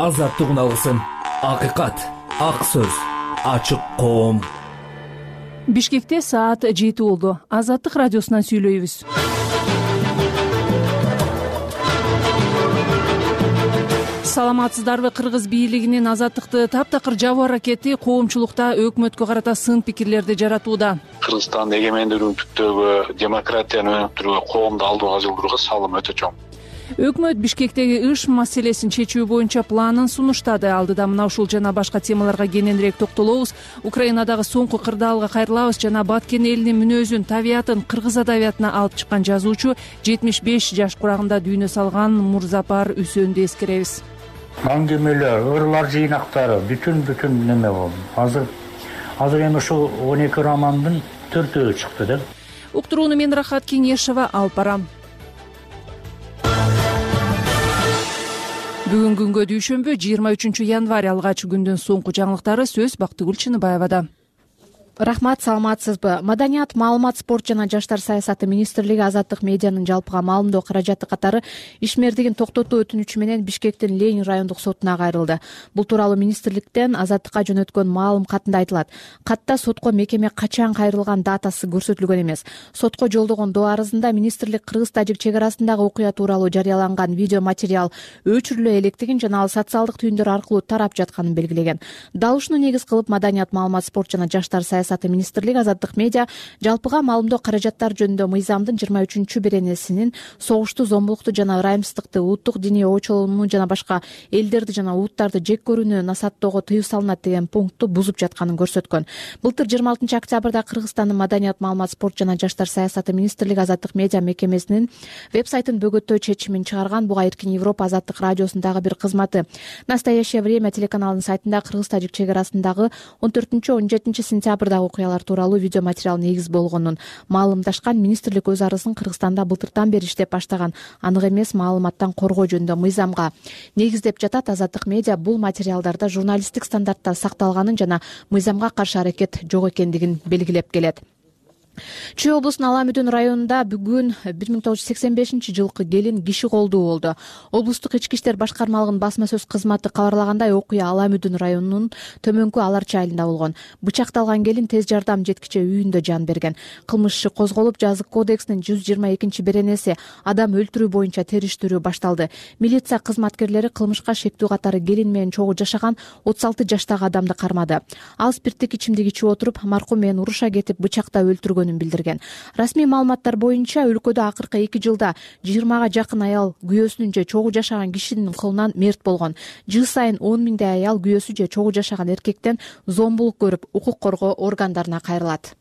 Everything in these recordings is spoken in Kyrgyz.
азаттык алсын. Акыйкат, ак сөз, ачык коом. Бишкекте саат 7 болду. Азаттык радиосунан сүйлөйбүз. Саламатсыздарбы? Кыргыз бийлигинин азаттыкты таптакыр жабуу аракети коомчулукта өкмөткө карата сын пикирлерди жаратууда. Кыргызстандын эгемендүүлүктөгү демократияны өнүктүрүүгө, коомду алдыга жылдырууга салым өтө чоң. Өкмөт Бишкектеги иш маселесин чечүү боюнча планын сунуштады. Алдыда мына ушул жана башка темаларга кененирээк токтолобуз. Украинадагы соңку кырдаалга кайрылабыз. Жана Баткен элинин мүнөзүн, табиятын кыргыз адабиятына алып чыккан жазуучу 75 жаш курагында дүйнө салган Мурзапар Үсөндү эскеребиз. Аңгемелер, ырлар жыйнактары бүтүн неме болду. Азыр эми ушул 12 романдын 4-өө чыкты да. Уктурууну мен Рахат Кеңешова алып барам. Бүгүн күнгө дүйшөмбү 23 январь алгач күндүн соңку жаңылыктары. Сөз Бактыгүл Чыныбаевада. Рахмат, саламатсызбы? Маданият, маалымат, спорт жана жаштар саясаты министрлиги азаттык медианын жалпыга маалымдоо каражаты катары ишмердигин токтотуу өтүнүчү менен Бишкектин Ленин райондук сотуна кайрылды. Бул тууралуу министрликтен азаттыкка жөнөткөн маалым катында айтылат. Катта сотко мекеме качан кайрылган датасы көрсөтүлгөн эмес. Сотко жолдогон доо арызында министрлик кыргыз-тажик чек арасындагы окуя тууралуу жарыяланган видео материал өчүрүлө электигин жана ал социалдык түйүндөр аркылуу тарап жатканын белгилеген. Дал ушуну негиз кылып Маданият, маалымат, спорт жана жаштар саясаты министрлиги азаттык медиа жалпыга маалымдоо каражаттар жөнүндө мыйзамдын 23 беренесинин согушту, зомбулукту жана ырайымсыздыкты, улуттук диний очолууну жана башка элдерди жана улуттарды жек көрүүнү насааттоого тыюу салынат деген пунктту бузуп жатканын көрсөткөн. Былтыр 26 октябрда Кыргызстандын Маданият, маалымат, спорт жана жаштар саясаты министрлиги азаттык медиа мекемесинин веб-сайтын бөгөттөө чечимин чыгарган. Буга Эркин Европа азаттык радиосундагы бир кызматы Настоящее время телеканалынын сайтында кыргыз-тажик чек арасындагы 14-17 сентябрдагы окуялар тууралуу видео материал негиз болгонун маалымдашкан. Министрлик өз арызын Кыргызстанда былтыртан бери иштеп баштаган анык эмес маалыматтан коргоо жөнүндө мыйзамга негиздеп жатат. Азаттык медиа бул материалдарда журналисттик стандарттар сакталганын жана мыйзамга каршы аракет жок экендигин белгилеп келет. Чүй облусунун Ала Мүдүн районунда бүгүн 1985 жылкы келин киши колдуу болду. Облустук ички иштер башкармалыгынын басма сөз кызматы кабарлагандай, окуя Ала Мүдүн районунун төмөнкү Аларчы айылында болгон. Бычакталган келин тез жардам жеткиче үйүндө жан берген. Кылмыш иши козголуп, жазык кодексинин 122 беренеси адам өлтүрүү боюнча териштирүү башталды. Милиция кызматкерлери кылмышка шектүү катары келин менен чогуу жашаган 36 жаштагы адамды кармады. Ал спирттик ичимдик ичип отуруп, маркум менен уруша кетип, бычактап өлтүргөн билдирген. Расмий маалыматтар боюнча өлкөдө акыркы 2 жылда 20га жакын аял күйөөсүнүн же чогуу жашаган кишинин колунан мерт болгон. Жыл сайын 10 миңдей аял күйөөсү же чогуу жашаган эркектен зомбулук көрүп, укук коргоо органдарына кайрылат.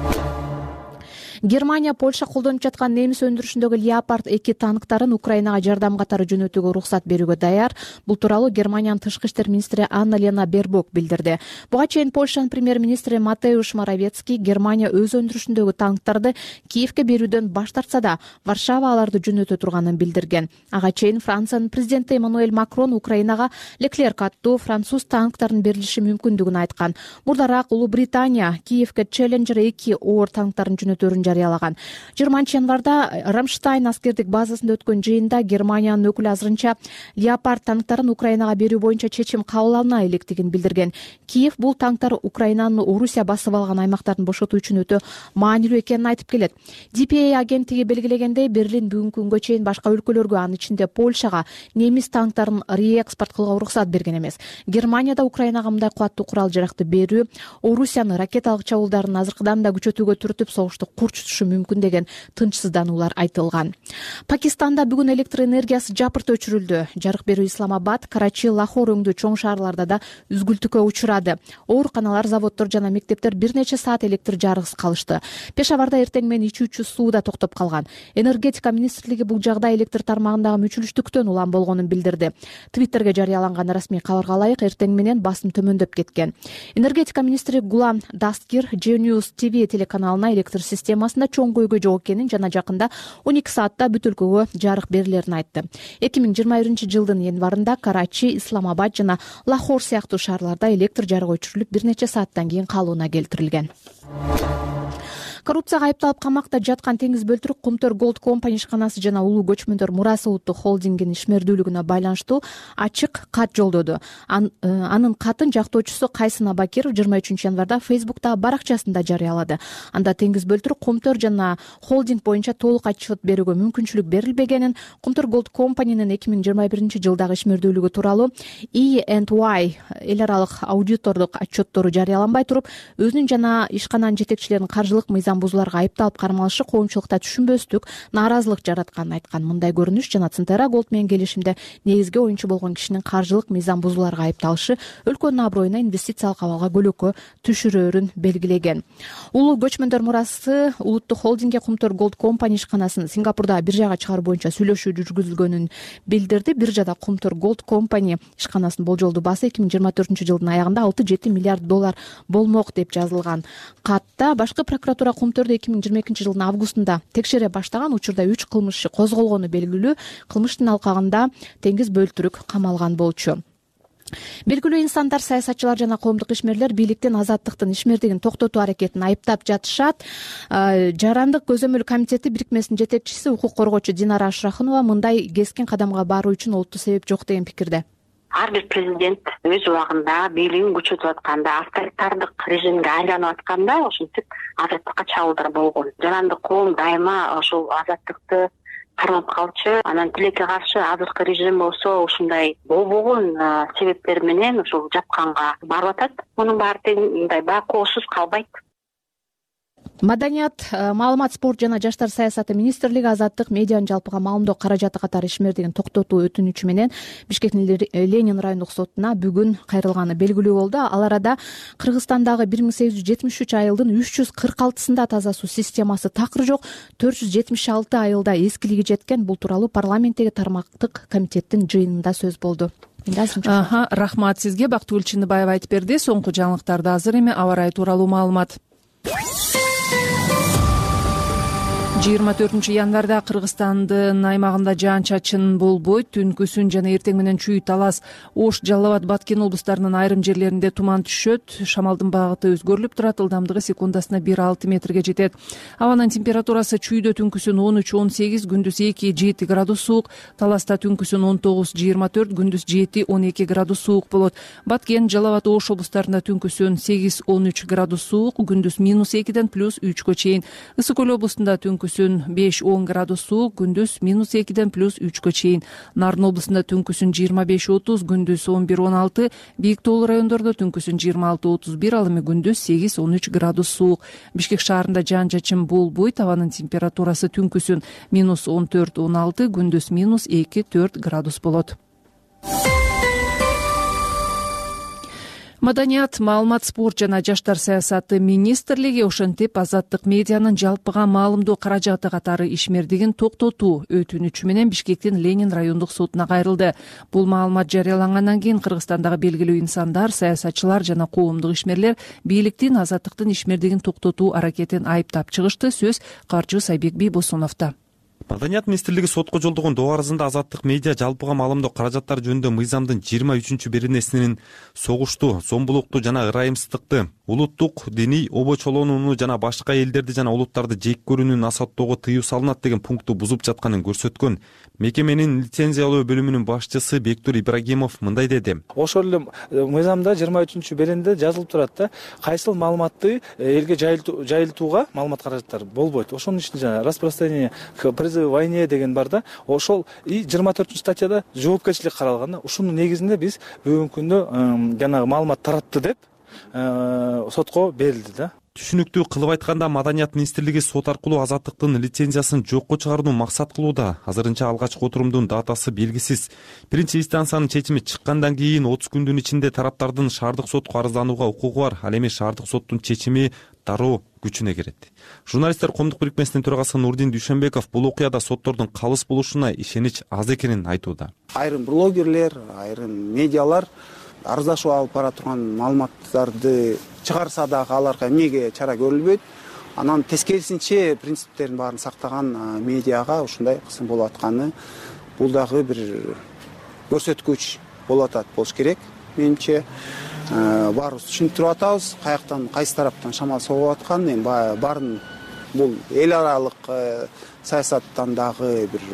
Германия Польша колдонуп жаткан немис өндүрүшүндөгү Leopard 2 танктарын Украинага жардам катары жөнөтүүгө уруксат берүүгө даяр. Бул тууралуу Германиянын тышкы иштер министри Анна-Лена Бербок билдирди. Буга чейин Польшанын премьер-министри Матеуш Моровецкий Германия өз өндүрүшүндөгү танктарды Киевке берүүдөн баш тартса да, Варшава аларды жөнөтө турганын билдирген. Ага чейин Франциянын президенти Эммануэль Макрон Украинага Leclerc аттуу француз танктарын берилиши мүмкүндүгүн айткан. Мурдараак Улуу Британия Киевке Challenger 2 оор танктарын жөнөтөрүн жарыялаган. 20 январда Рамштайн аскердик базасында өткөн жыйында Германиянын өкүлү азырынча Leopard танктарын Украинага берүү боюнча чечим кабыл алына электигин билдирген. Киев бул танктар Украинанын Орусия басып алган аймактарын бошотуу үчүн өтө маанилүү экенин айтып келет. DPA агенттиги белгилегендей, Берлин бүгүнкү күнгө чейин башка өлкөлөргө, анын ичинде Польшага немис танктарын реэкспорт кылууга уруксат берген эмес. Германияда Украинага мындай кубаттуу курал жаракты берүү Орусиянын ракеталык чабуулдарын азыркыдан да күчөтүүгө түртүп, согушту курчутушу мүмкүн деген тынчсыздануулар айтылган. Пакистанда бүгүн электр энергиясы жапырт өчүрүлдү. Жарык берүү Исламабад, Карачи, Лахор өңдүү чоң шаарларда да үзгүлтүккө учурады. Ооруканалар, заводдор жана мектептер бир нече саат электр жарыксыз калышты. Пешаварда эртең менен ичүүчү суу да токтоп калган. Энергетика министрлиги бул жагдай электр тармагындагы мүчүлүштүктөн улам болгонун билдирди. Твиттерге жарыяланган расмий кабарга ылайык, эртең менен басым төмөндөп кеткен. Энергетика министри Гулам Дасткир Genius TV телеканалына электр системасында чоң көйгөй жок экенин жана жакында 12 саатта бүт өлкөгө жарык берилерин айтты. 2021 жылдын январында Карачи, Исламабад жана Лахор сыяктуу шаарларда электр жарыгы өчүрүлүп, бир нече сааттан кийин калууна келтирилген. Коррупцияга айыпталып камакта жаткан Теңиз Бөлтүрк Кумтөр Голд Компани ишканасы жана Улуу көчмөндөр мурасы улуттук холдингинин ишмердүүлүгүнө байланыштуу ачык кат жолдоду. Анын катын жактоочусу Кайсын Абакиров 23 январда Фейсбуктагы баракчасында жарыялады. Анда Теңиз Бөлтүрк Кумтөр жана холдинг боюнча толук отчет берүүгө мүмкүнчүлүк берилбегенин, Кумтөр Голд Компанинин 2021 жылдагы ишмердүүлүгү тууралуу E&Y эл аралык аудитордук отчеттору жарыяланбай туруп, өзүнүн жана ишкананын жетекчилеринин каржылык мыйзам бузууларга айыпталып кармалышы коомчулукта түшүнбөстүк, нааразылык жаратканын айткан. Мындай көрүнүш жана Центера Голд менен келишимде негизги оюнчу болгон кишинин каржылык мыйзам бузууларга айыпталышы өлкөнүн аброюна, инвестициялык абалга көлөкө түшүрөөрүн белгилеген. Улуу көчмөндөр мурасы улуттук холдингге Кумтөр Голд Компани ишканасын Сингапурдагы биржага чыгаруу боюнча сүйлөшүү жүргүзүлгөнүн билдирди. Биржада Кумтөр Голд Компани ишканасынын болжолдуу баасы 2024 жылдын аягында 6-7 миллиард доллар болмок деп жазылган катта. Башкы прокуратура Кумтөрдү 2022 жылдын августунда текшере баштаган. Учурда 3 кылмыш иши козголгону белгилүү. Кылмыштын алкагында Теңиз Бөлтүрк камалган болчу. Белгилүү инсандар, саясатчылар жана коомдук ишмерлер бийликтин азаттыктын ишмердигин токтотуу аракетин айыптап жатышат. Жарандык көзөмөл комитети бирикмесинин жетекчиси укук коргоочу Динара Ашрахунова мындай кескин кадамга баруу үчүн олуттуу себеп жок деген пикирде. Ар бир президент өз убагында бийлигин күчөтүп атканда, авторитардык режимге айланып атканда ошентип азаттыкка чабуулдар болгон. Жарандык коом дайыма ошол азаттыкты кармап калчу. Анан тилекке каршы азыркы режим болсо ушундай болбогон себептер менен ушул жапканга барып атат. Мунун баары мындай байкоосуз калбайт. Маданият, маалымат, спорт жана жаштар саясаты министрлиги азаттык медианын жалпыга маалымдоо каражаты катары ишмердигин токтотуу өтүнүчү менен Бишкектин Ленин райондук сотуна бүгүн кайрылганы белгилүү болду. Ал арада Кыргызстандагы 1873 айылдын 346-сында таза суу системасы такыр жок, 476 айылда эскилиги жеткен. Бул тууралуу парламенттеги тармактык комитеттин жыйынында сөз болду. Рахмат сизге. Бактыгүл Чындыбаева айтып берди. Соңку жаңылыктарды азыр эми аба ырайы тууралуу маалымат. 24 январда Кыргызстандын аймагында жаан-чачын болбойт. Түнкүсүн жана эртең менен Чүй, Талас, Ош, Жалал Абад, Баткен облустарынын айрым жерлеринде туман түшөт. Шамалдын багыты өзгөрүлүп турат. Ылдамдыгы секундасына 1-6 метрге жетет. Абанын температурасы Чүйдө түнкүсүн 13-18, күндүз 2-7 градус суук. Таласта түнкүсүн 19-24, күндүз 7-12 градус суук болот. Баткен, Жалал Абад, Ош облустарында түнкүсүн 8-13 градус суук, күндүз -2-ден +3 чейин. Ысык Көл облустунда түнкүсүн 5-10 градус суук, күндүз -2-ден +3 чейин. Нарын облусунда түнкүсүн 25-30, күндүз 11-16, бийик тоолуу райондордо түнкүсүн 26-31, ал эми күндүз 8-13 градус суук. Бишкек шаарында жаан-чачын болбойт. Абанын температурасы түнкүсүн -14-16, күндүз -2-4 градус болот. Маданият, маалымат, спорт жана жаштар саясаты министрлиги ошентип азаттык медианын жалпыга маалымдоо каражаты катары ишмердигин токтотуу өтүнүчү менен Бишкектин Ленин райондук сотуна кайрылды. Бул маалымат жарыялангандан кийин Кыргызстандагы белгилүү инсандар, саясатчылар жана коомдук ишмерлер бийликтин азаттыктын ишмердигин токтотуу аракетин айыптап чыгышты. Сөз каржы Сайбек Бийбосуновдо. Маданият министрлиги сотко жолдогон доо арызында азаттык медиа жалпыга маалымдоо каражаттары жөнүндө мыйзамдын 23-беренесинин согушту, зомбулукту жана ырайымсыздыкты, улуттук диний обочолонууну жана башка элдерди жана улуттарды жек көрүүнү насааттоого тыюу салынат деген пункту бузуп жатканын көрсөткөн. Мекеменин лицензиялоо бөлүмүнүн башчысы Бектур Ибрагимов мындай деди. Ошол эле мыйзамда 23-беренде жазылып турат да, кайсыл маалыматты элге жайылтууга маалымат каражаттары болбойт. Ошонун ичинде жана распространение к призыву к войне деген бар да. Ошол 24-статьяда жоопкерчилик каралган да. Ушунун негизинде биз бүгүнкү күндө жанагы маалымат таратты деп сотко берилди да. Түшүнүктүү кылып айтканда, Маданият министрлиги сот аркылуу азаттыктын лицензиясын жокко чыгарууну максат кылууда. Азырынча алгачкы отурумдун датасы белгисиз. Биринчи инстанциянын чечими чыккандан кийин 30 күндүн ичинде тараптардын шаардык сотко арызданууга укугу бар. Ал эми шаардык соттун чечими дароо күчүнө кирет. Журналисттер коомдук бирикмесинин төрагасы Нурдин Дүйшөнбеков бул окуяда соттордун калыс болушуна ишенич аз экенин айтууда. Айрым блогерлер, айрым медиалар арыздашуу алып бара турган маалыматтарды чыгарса дагы аларга эмнеге чара көрүлбөйт. Анан тескерисинче принциптерин баарын сактаган медиага ушундай кысым болуп атканы бул дагы бир көрсөткүч болуп атат болуш керек. Менимче баарыбыз түшүнүп туруп атабыз, каяктан кайсы тараптан шамал согуп атканын, эми баарын бул эл аралык саясаттан дагы бир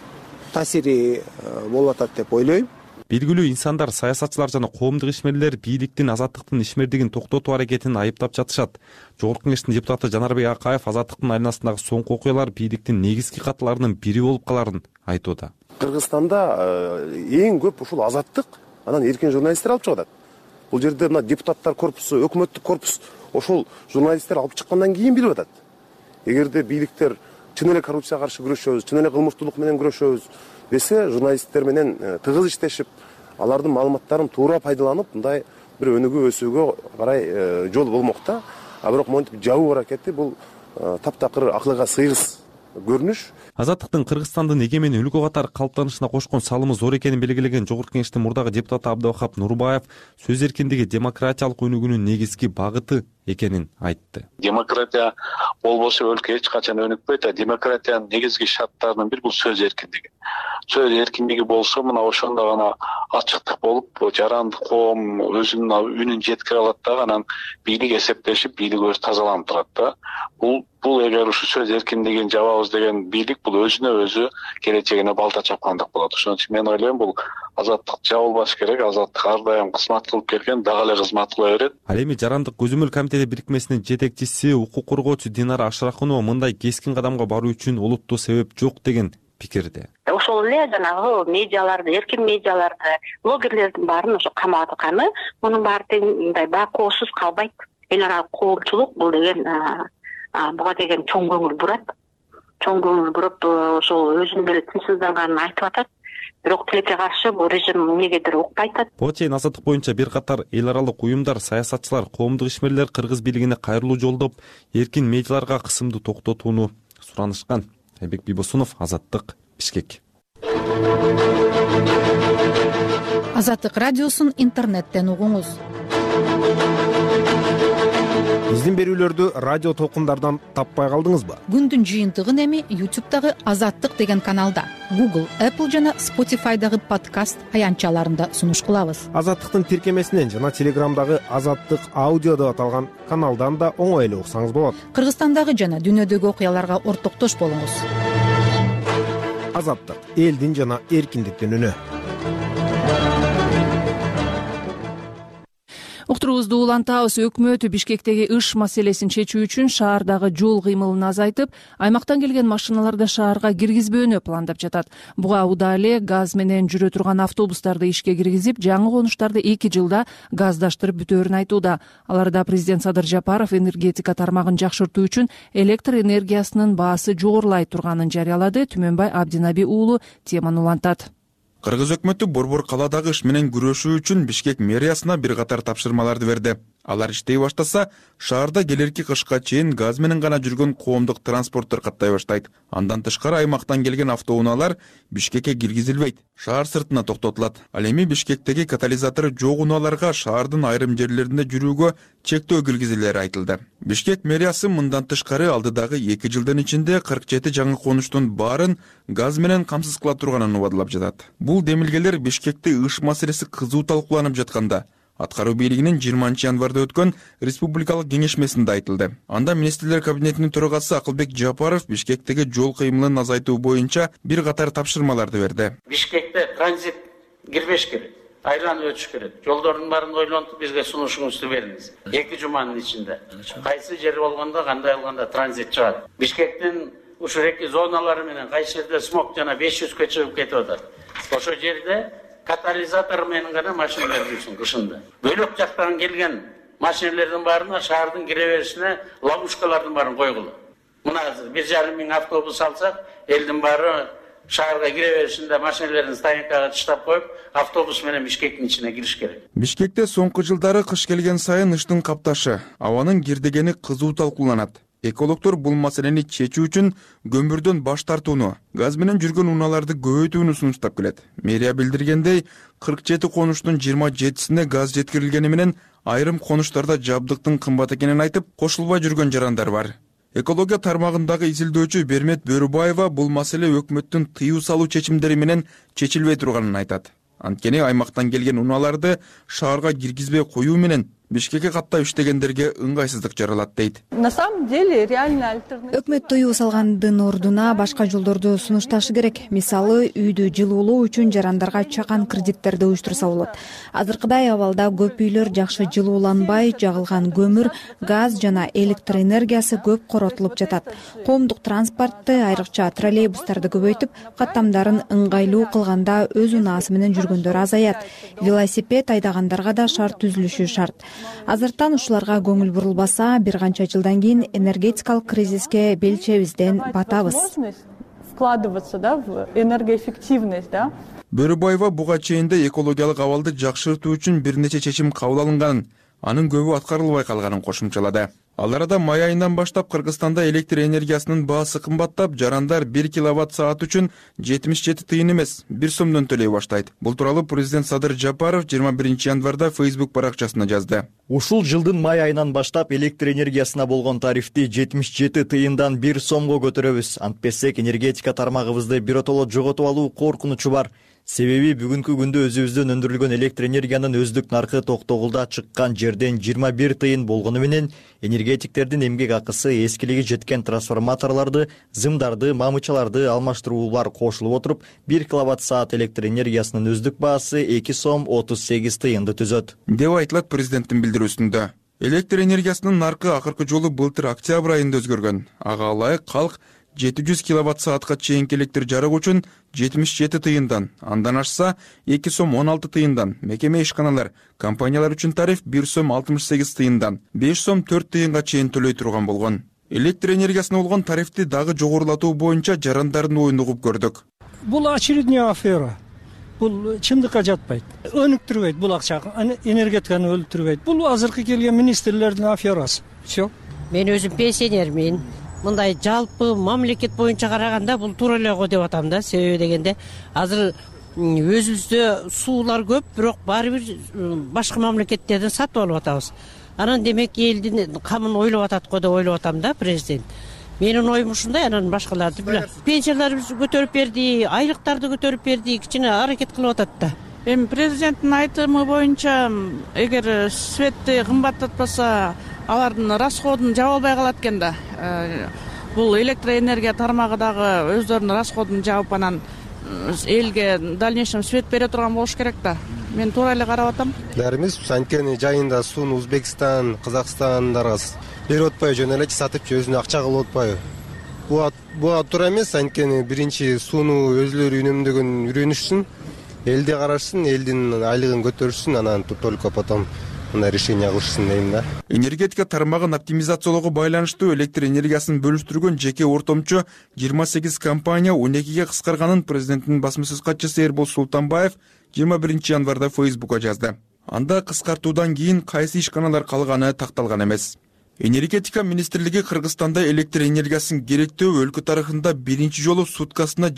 таасири болуп атат деп ойлойм. Белгилүү инсандар, саясатчылар жана коомдук ишмерлер бийликтин азаттыктын ишмердигин токтотуу аракетин айыптап жатышат. Жогорку Кеңештин депутаты Жанарбек Акаев азаттыктын айланасындагы соңку окуялар бийликтин негизги катыларынын бири болуп каларын айтууда. Кыргызстанда эң көп ушул азаттык анан эркин журналисттер алып чыгат. Бул жерде мына депутаттар корпусу, өкмөттүк корпус ошол журналисттер алып чыккандан кийин билип атат. Эгерде бийликтер чын эле коррупцияга каршы күрөшөбүз, чын эле кылмыштуулук менен күрөшөбүз десе, журналисттер менен тыгыз иштешип, алардын маалыматтарын туура пайдаланып, мындай бир өнүгүү өсүүгө карай жол болмок да. А бирок монтип жабуу аракети бул таптакыр акылга сыйгыс көрүнүш. Азаттыктын Кыргызстандын эгемен өлкө катары калыптанышына кошкон салымы зор экенин белгилеген Жогорку Кеңештин мурдагы депутаты Абдывахап Нурбаев сөз эркиндиги демократиялык өнүгүүнүн негизги багыты экенин айтты. Демократия болбосо өлкө эч качан өнүкпөйт, а демократиянын негизги шарттарынын бири бул сөз эркиндиги. Сөз эркиндиги болсо, мына ошондо гана ачыктык болуп, жарандык коом өзүнүн үнүн жеткире алат да, анан бийлик эсептешип, бийлик өзү тазаланып турат да. Бул эгер ушу сөз эркиндигин жабабыз деген бийлик, бул өзүнө өзү келечегине балта чапкандык болот. Ошон үчүн мен ойлойм, бул азаттык жабылбаш керек. Азаттык ар дайым кызмат кылып келген, дагы эле кызмат кыла берет. Ал эми Жарандык көзөмөл комитети бирикмесинин жетекчиси, укук коргоочу Динара Ашракунова мындай кескин кадамга баруу үчүн олуттуу себеп жок деген пикирде. Ошол эле жанагы медиаларды, эркин медиаларды, блогерлердин баарын ошо камап атканы, мунун баары мындай бакоосуз калбайт. Эл аралык коомчулук бул деген буга деген чоң көңүл бурат. Чоң көңүл буруп, ошол өзүнүн деле тынчсызданганын айтып атат. Бирок тилекке каршы бул режим эмнегедир укпай атат. Буга чейин азаттык боюнча бир катар эл аралык уюмдар, саясатчылар, коомдук ишмерлер кыргыз бийлигине кайрылуу жолдоп, эркин медиаларга кысымды токтотууну суранышкан. Айбек Бибосунов, Азаттык, Бишкек. Азаттык радиосун интернеттен угуңуз. Биздин берүүлөрдү радио толкундардан таппай калдыңызбы? Күндүн жыйынтыгын эми YouTube'дагы Азаттык деген каналда, Google, Apple жана Spotify'дагы подкаст аянтчаларында сунуш кылабыз. Азаттыктын тиркемесинен жана Telegram'дагы Азаттык аудио деп аталган каналдан да оңой эле уксаңыз болот. Кыргызстандагы жана дүйнөдөгү окуяларга ортоктош болуңуз. Азаттык, элдин жана эркиндиктин үнү. Уктуруубузду улантабыз. Өкмөт Бишкектеги ыш маселесин чечүү үчүн шаардагы жол кыймылын азайтып, аймактан келген машиналарды шаарга киргизбөөнү пландап жатат. Буга убада эле газ менен жүрө турган автобустарды ишке киргизип, жаңы конуштарды 2 жылда газдаштырып бүтөөрүн айтууда. Аларда президент Садыр Жапаров энергетика тармагын жакшыртуу үчүн электр энергиясынын баасы жогорулай турганын жарыялады. Түмөнбай Абдинаби уулу теманы улантат. Кыргыз өкмөтү Борбор калаадагы иш менен күрөшүү үчүн Бишкек мэриясына бир катар тапшырмаларды берди. Алар иштей баштаса, шаарда келерки кышка чейин газ менен гана жүргөн коомдук транспорттор каттай баштайт. Андан тышкары аймактан келген автоунаалар Бишкекке киргизилбейт, шаар сыртына токтотулат. Ал эми Бишкектеги катализатору жок унааларга шаардын айрым жерлеринде жүрүүгө чектөө киргизилери айтылды. Бишкек мэриясы мындан тышкары алдыдагы 2 жылдын ичинде 47 жаңы конуштун баарын газ менен камсыз кыла турганын убадылап жатат. Бул демилгелер Бишкекте ыш маселеси кызуу талкууланып жатканда аткаруу бийлигинин 20 январда өткөн республикалык кеңешмесинде айтылды. Анда министрлер кабинетинин төрагасы Акылбек Жапаров Бишкектеги жол кыймылын азайтуу боюнча бир катар тапшырмаларды берди. Бишкекте транзит кирбеш керек, айланып өтүш керек. Жолдордун баарын ойлонуп бизге сунушуңузду бериңиз. 2 жуманын ичинде кайсы жер болгондо, кандай алганда транзит чыгат. Бишкектин ушу реки зоналары менен кайсы жерде смог жана 500-кө чыгып кетип атат. Ошо жерде катализатор менен гана машиналар жүрсүн кышында. Бөлөк жактан келген машиналардын баарына шаардын кире беришине ловушкалардын баарын койгула. Мына 1,5 миң автобус алсак, элдин баары шаарга кире беришинде машиналарын стоянкага таштап коюп, автобус менен Бишкектин ичине кириш керек. Бишкекте соңку жылдары кыш келген сайын ыштын капташы, абанын кирдегени кызуу талкууланат. Экологдор бул маселени чечүү үчүн көмүрдөн баш тартууну, газ менен жүргөн унааларды көбөйтүүнү сунуштап келет. Мэрия билдиргендей, 47 конуштун 27-сине газ жеткирилгени менен айрым конуштарда жабдыктын кымбат экенин айтып, кошулбай жүргөн жарандар бар. Экология тармагындагы изилдөөчү Бермет Бөрүбаева бул маселе өкмөттүн тыюу салуу чечимдери менен чечилбей турганын айтат. Анткени аймактан келген унааларды шаарга киргизбей коюу менен Бишкекке каттап иштегендерге ыңгайсыздык жаралат дейт. На самом деле реально альтернатива. Өкмөт тыюу салгандын ордуна башка жолдорду сунушташы керек. Мисалы, үйдү жылуулоо үчүн жарандарга чакан кредиттерди уюштурса болот. Азыркыдай абалда көп үйлөр жакшы жылууланбай, жагылган көмүр, газ жана электр энергиясы көп коротулуп жатат. Коомдук транспортты, айрыкча троллейбустарды көбөйтүп, каттамдарын ыңгайлуу кылганда өз унаасы менен жүргөндөр азаят. Велосипед айдагандарга да шарт түзүлүшү шарт. Азыртан ушуларга көңүл бурулбаса, бир канча жылдан кийин энергетикалык кризиске белчебизден батабыз. Вкладываться, в энергоэффективность, Бөрүбаева буга чейин экологиялык абалды жакшыртуу үчүн бир нече чечим кабыл алынганын, анын көбү аткарылбай калганын кошумчалады. Ал арада май айынан баштап Кыргызстанда электр энергиясынын баасы кымбаттап, жарандар 1 киловатт саат үчүн 77 тыйын эмес, 1 сомдон төлөй баштайт. Бул тууралуу президент Садыр Жапаров 21 январда Facebook баракчасына жазды. Ушул жылдын май айынан баштап электр энергиясына болгон тарифти 77 тыйындан 1 сомго көтөрөбүз. Антпесек энергетика тармагыбызды биротоло жоготуп алуу коркунучу бар. Себеби бүгүнкү күндө өзүбүздөн өндүрүлгөн электр энергиянын өздүк наркы токтогулда чыккан жерден 21 тыйын болгону менен энергетиктердин эмгек акысы эскилиги жеткен трансформаторлорду, зымдарды, мамычаларды алмаштыруулар кошулуп отуруп, 1 киловатт саат электр энергиясынын өздүк баасы 2 сом 38 тыйынды түзөт. Деп айтылат президенттин билдирүүсүндө. Электр энергиясынын наркы акыркы жолу былтыр октябрь айында өзгөргөн. Ага ылайык калк 700 киловатт саатка чейинки электр жарык үчүн 77 тыйындан, андан ашса 2 сом 16 тыйындан, мекеме ишканалар, компаниялар үчүн тариф 1 сом 68 тыйындан, 5 сом 4 тыйынга чейин төлөй турган болгон. Электр энергиясына болгон тарифти дагы жогорулатуу боюнча жарандардын оюн угуп көрдүк. Бул очередная афера. Бул чындыкка жатпайт. Өнүктүрбөйт бул акча, энергетиканы өлтүрбөйт. Бул азыркы келген министрлердин аферасы. Всё. Мен өзүм пенсионермин. Мындай жалпы мамлекет боюнча караганда бул туура эле го деп атам да. Себеби дегенде азыр өзүбүздө суулар көп, бирок баары бир башка мамлекеттерден сатып алып атабыз. Анан демек элдин камын ойлоп атат го деп ойлоп атам да президент. Менин оюм ушундай, анан башкаларды билем. Пенсияларыбызды көтөрүп берди, айлыктарды көтөрүп берди, кичине аракет кылып атат да. Эми президенттин айтымы боюнча, эгер светти кымбаттатпаса, алардын расходун жаба албай калат экен да. Бул электроэнергия тармагы дагы өздөрүнүн расходун жаап анан элге дальнейшем свет бере турган болуш керек да. Мен туура эле карап атам. Баарыбыз анткени жайында сууну Өзбекстан, Казакстандарга берип атпай жөн эле сатып өзүнө акча кылып атпайбы? Буга туура эмес, анткени биринчи сууну өзлөрү үнөмдөгөн үйрөнүшсүн, элде карашсын, элдин айлыгын көтөрүшсүн, анан только потом решение кылышсын дейм да. Энергетика тармагын оптимизациялоого байланыштуу электр энергиясын бөлүштүргөн жеке ортомчу 28 компания 12ге кыскарганын президенттин басма-сөз катчысы Эрбол Султанбаев 21 январда Facebook'a жазды. Анда кыскартуудан кийин кайсы ишканалар калганы такталган эмес. Энергетика министрлиги Кыргызстанда электр энергиясын керектөө өлкө тарыхында биринчи жолу суткасына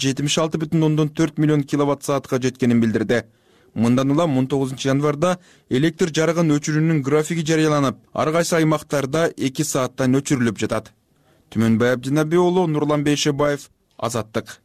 76,4 миллион киловатт саатка жеткенин билдирди. Мындан улам 19 январда электр жарыгын өчүрүүнүн графиги жарыяланып, ар кайсы аймактарда 2 сааттан өчүрүлүп жатат. Түмөнбай Абдинаби уулу, Нурлан Бейшебаев, Азаттык.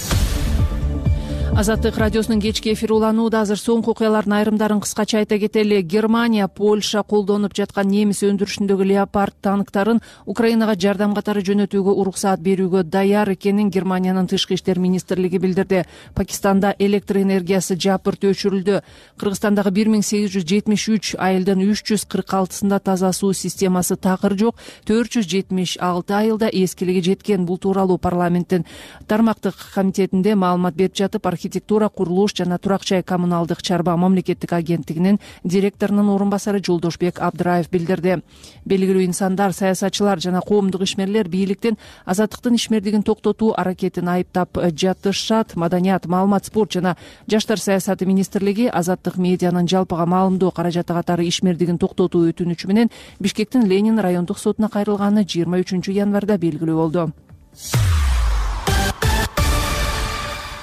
Азаттык радиосунун кечки эфири уланууда. Азыр соңку окуялардын айрымдарын кыскача айта кетели. Германия, Польша колдонуп жаткан немис өндүрүшүндөгү Leopard танктарын Украинага жардам катары жөнөтүүгө уруксаат берүүгө даяр экенин Германиянын тышкы иштер министрлиги билдирди. Пакистанда электр энергиясы жапырт өчүрүлдү. Кыргызстандагы 1873 айылдын 346-сында таза суу системасы такыр жок, 476 айылда эскилиги жеткен. Бул тууралуу парламенттин тармактык комитетинде маалымат берип жатып, архитектура, курулуш жана турак жай коммуналдык чарба мамлекеттик агенттигинин директорунун орун басары Жолдошбек Абдыраев билдирди. Белгилүү инсандар, саясатчылар жана коомдук ишмерлер бийликтин азаттыктын ишмердигин токтотуу аракетин айыптап жатышат. Маданият, маалымат, спорт жана жаштар саясаты министрлиги азаттык медианын жалпыга маалымдоо каражаты катары ишмердигин токтотуу өтүнүчү менен Бишкектин Ленин райондук сотуна кайрылганы 23 январда белгилүү болду.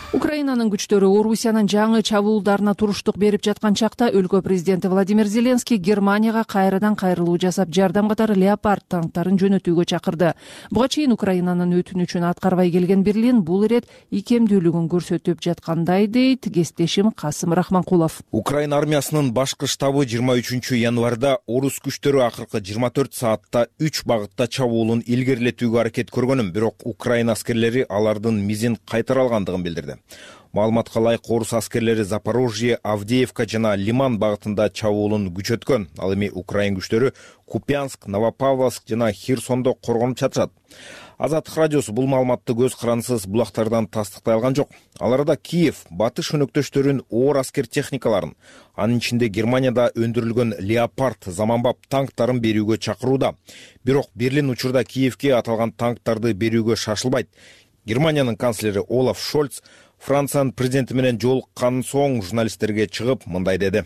Украинанын күчтөрү Орусиянын жаңы чабуулдарына туруштук берип жаткан чакта өлкө президенти Владимир Зеленский Германияга кайрадан кайрылуу жасап, жардам катары Леопард танктарын жөнөтүүгө чакырды. Буга чейин Украинанын өтүнүчүн аткарбай келген Берлин бул ирет икемдүүлүгүн көрсөтүп жаткандай дейт кесиптешим Касым Рахманкулов. Украина армиясынын башкы штабы 23 январда орус күчтөрү акыркы 24 саатта 3 багытта чабуулун илгерилетүүгө аракет көргөнүн, бирок Украина аскерлери алардын мизин кайтара алгандыгын билдирди. Маалыматка ылайык, орус аскерлери Запорожье, Авдеевка жана Лиман багытында чабуулун күчөткөн. Ал эми Украин күчтөрү Купянск, Новопавловск жана Херсондо коргонуп жатышат. Азаттык радиосу бул маалыматты көз карансыз булактардан тастыктай алган жок. Ал арада Киев батыш өнөктөштөрүн оор аскер техникаларын, анын ичинде Германияда өндүрүлгөн Леопард заманбап танктарын берүүгө чакырууда. Бирок Берлин учурда Киевке аталган танктарды берүүгө шашылбайт. Германиянын канцлери Олаф Шольц Франциянын президенти менен жолуккандан соң журналисттерге чыгып мындай деди.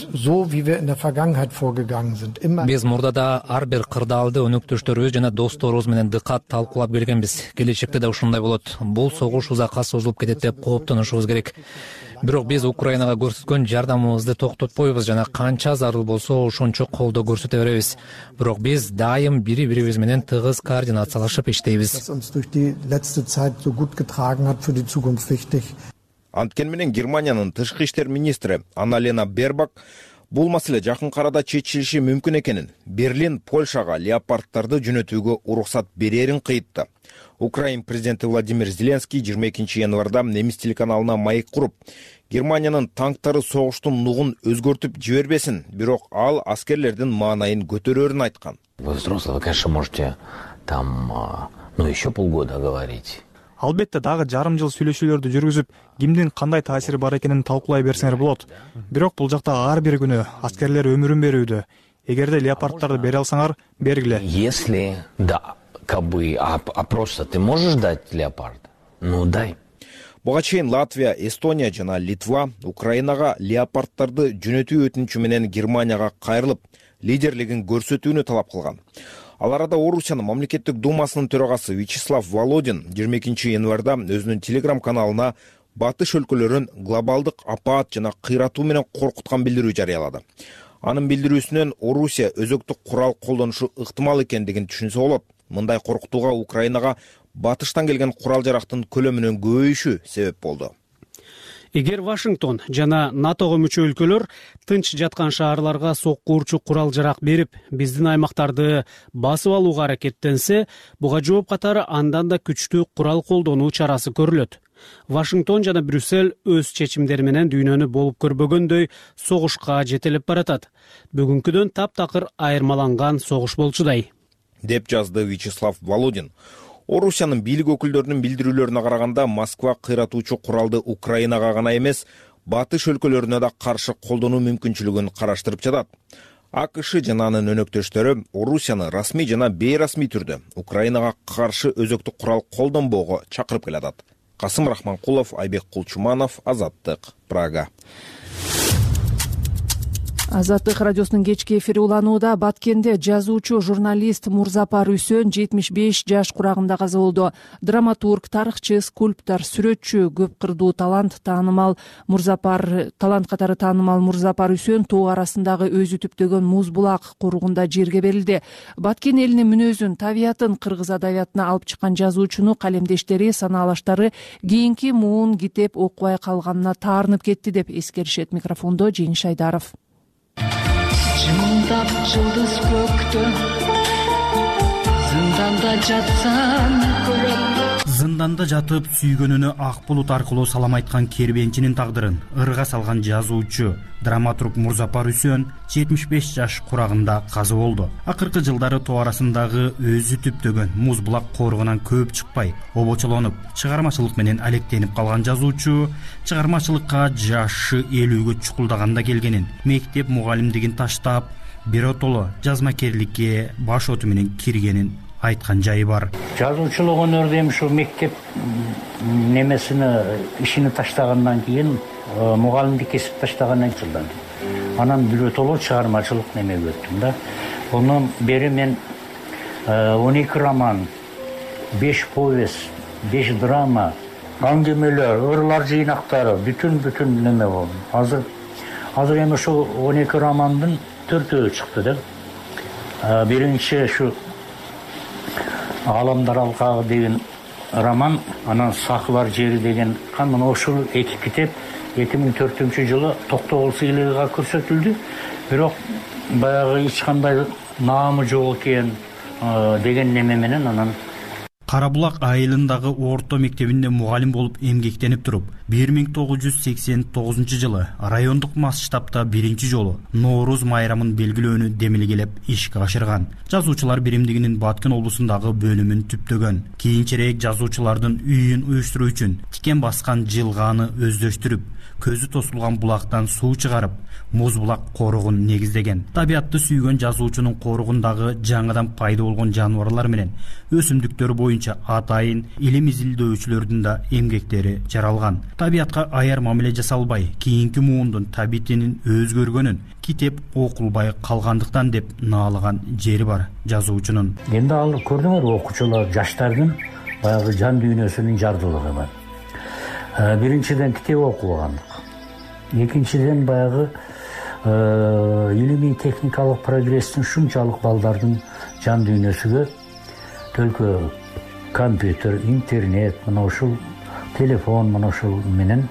Биз мурдада ар бир кырдаалды өнөктөштөрүбүз жана досторубуз менен дыкат талкуулап келгенбиз. Келечекте да ушундай болот. Бул согуш узакка созулуп кетет деп кооптонушубуз керек. Бирок биз Украинага көрсөткөн жардамыбызды токтотпойбуз жана канча зарыл болсо ошончо колдоо көрсөтө беребиз. Бирок биз дайым бири-бирибиз менен тыгыз координациялашып иштейбиз. Анткени менен Германиянын тышкы иштер министри Анна-Лена Бербак бул маселе жакын арада чечилиши мүмкүн экенин, Берлин Польшага леопарддарды жөнөтүүгө уруксат берерин кыйтты. Украин президенти Владимир Зеленский 22 январда немис телеканалына маек куруп, Германиянын танктары согуштун нугун өзгөртүп жибербесин, бирок ал аскерлердин маанайын көтөрөрүн айткан. Вы взрослый, вы, конечно, можете там, еще полгода говорить. Албетте дагы жарым жыл сүйлөшүүлөрдү жүргүзүп, кимдин кандай таасири бар экенин талкуулай берсеңер болот. Бирок бул жакта ар бир күнү аскерлер өмүрүн берүүдө. Эгерде леопарддарды бере алсаңар, бергиле. Если да, как бы, а просто ты можешь дать леопард? Ну дай. Буга чейин Латвия, Эстония жана Литва Украинага леопарддарды жөнөтүү өтүнүчү менен Германияга кайрылып, лидерлигин көрсөтүүнү талап кылган. Ал арада Орусиянын мамлекеттик думасынын төрагасы Вячеслав Володин 22 январда өзүнүн Telegram каналына батыш өлкөлөрүн глобалдык апаат жана кыйратуу менен коркуткан билдирүү жарыялады. Анын билдирүүсүнөн Орусия өзөктүк курал колдонушу ыктымал экендигин түшүнсө болот. Мындай коркутууга Украинага батыштан келген курал жарактын көлөмүнүн көбөйүшү себеп болду. Эгер Вашингтон жана НАТОго мүчө өлкөлөр тынч жаткан шаарларга сокку урчу курал жарак берип, биздин аймактарды басып алууга аракеттенсе, буга жооп катары андан да күчтүү курал колдонуу чарасы көрүлөт. Вашингтон жана Брюссель өз чечимдери менен дүйнөнү болуп көрбөгөндөй согушка жетелеп баратат. Бүгүнкүдөн таптакыр айырмаланган согуш болчудай, деп жазды Вячеслав Володин. Орусиянын бийлик өкүлдөрүнүн билдирүүлөрүнө караганда, Москва кыйратуучу куралды Украинага гана эмес, батыш өлкөлөрүнө да каршы колдонуу мүмкүнчүлүгүн караштырып жатат. АКШ жана анын өнөктөштөрү Орусияны расмий жана бейрасмий түрдө Украинага каршы өзөктүк курал колдонбоого чакырып келатат. Касым Рахманкулов, Айбек Кулчуманов, Азаттык, Прага. Азаттык радиосунун кечки эфири уланууда. Баткенде жазуучу журналист Мурзапар Үсөн 75 жаш курагында каза болду. Драматург, тарыхчы, скульптор, сүрөтчү, көп кырдуу талант катары таанымал Мурзапар Үсөн тоо арасындагы өзү түптөгөн муз булак коругунда жерге берилди. Баткен элинин мүнөзүн, табиятын кыргыз адабиятына алып чыккан жазуучуну калемдештери, санаалаштары кийинки муун китеп окубай калганына таарынып кетти деп эскеришет. Микрофондо Жеңиш Айдаров. Жымылдап жылдыз көктө зынданда жатсам көрөт. Зынданда жатып сүйгөнүнө ак булут аркылуу салам айткан кербенчинин тагдырын ырга салган жазуучу, драматург Мурзапар Үсөн 75 жаш курагында каза болду. Акыркы жылдары тоо арасындагы өзү түптөгөн муз булак коругунан көп чыкпай, обочолонуп, чыгармачылык менен алектенип калган жазуучу чыгармачылыкка жашы 50гө чукулдаганда келгенин, мектеп мугалимдигин таштап, биротоло жазмакерликке баш оту менен киргенин айткан жайы бар. Жазуучулук өнөрдө эми ушу мектеп ишини таштагандан кийин, мугалимдик кесип таштагандан кийин анан биротоло чыгармачылык немеге өттүм да. Онун бери мен 12 роман, 5 повесть, 5 драма, аңгемелер, ырлар жыйнактары бүтүн неме болду. Азыр эми ушул 12 романдын 4-өө чыкты да. Биринчи шу Аламдар алкагы деген роман, анан Сакылар жери деген мына ушул 2 китеп 2004-жылы Токтогул сыйлыгына көрсөтүлдү. Бирок баягы эч кандай наамы жок экен деген неме менен анан Кара Булак айылындагы орто мектебинде мугалим болуп эмгектенип туруп, 1989-жылы райондук масштабта биринчи жолу Нооруз майрамын белгилөөнү демилгелеп ишке ашырган. Жазуучулар биримдигинин Баткен облусундагы бөлүмүн түптөгөн. Кийинчерээк жазуучулардын үйүн уюштуруу үчүн тикен баскан жылгааны өздөштүрүп, көзү тосулган булактан суу чыгарып, муз булак коругун негиздеген. Табиатты сүйгөн жазуучунун коругундагы жаңыдан пайда болгон жаныбарлар менен өсүмдүктөр боюнча атайын илим изилдөөчүлөрдүн да эмгектери жаралган. Табиатка аяр мамиле жасалбай, кийинки муундун табитинин өзгөргөнүн китеп окулбай калгандыктан деп наалаган жери бар жазуучунун. Эми ал көрдүңөр окуучулар, жаштардын баягы жан дүйнөсүнүн жардылыгы бар. Биринчиден китеп окубагандык. Экинчиден баягы илимий техникалык прогресстин шунчалык балдардын жан дүйнөсүгө төлкө компьютер, интернет, мына ушул телефон, мына ушул менен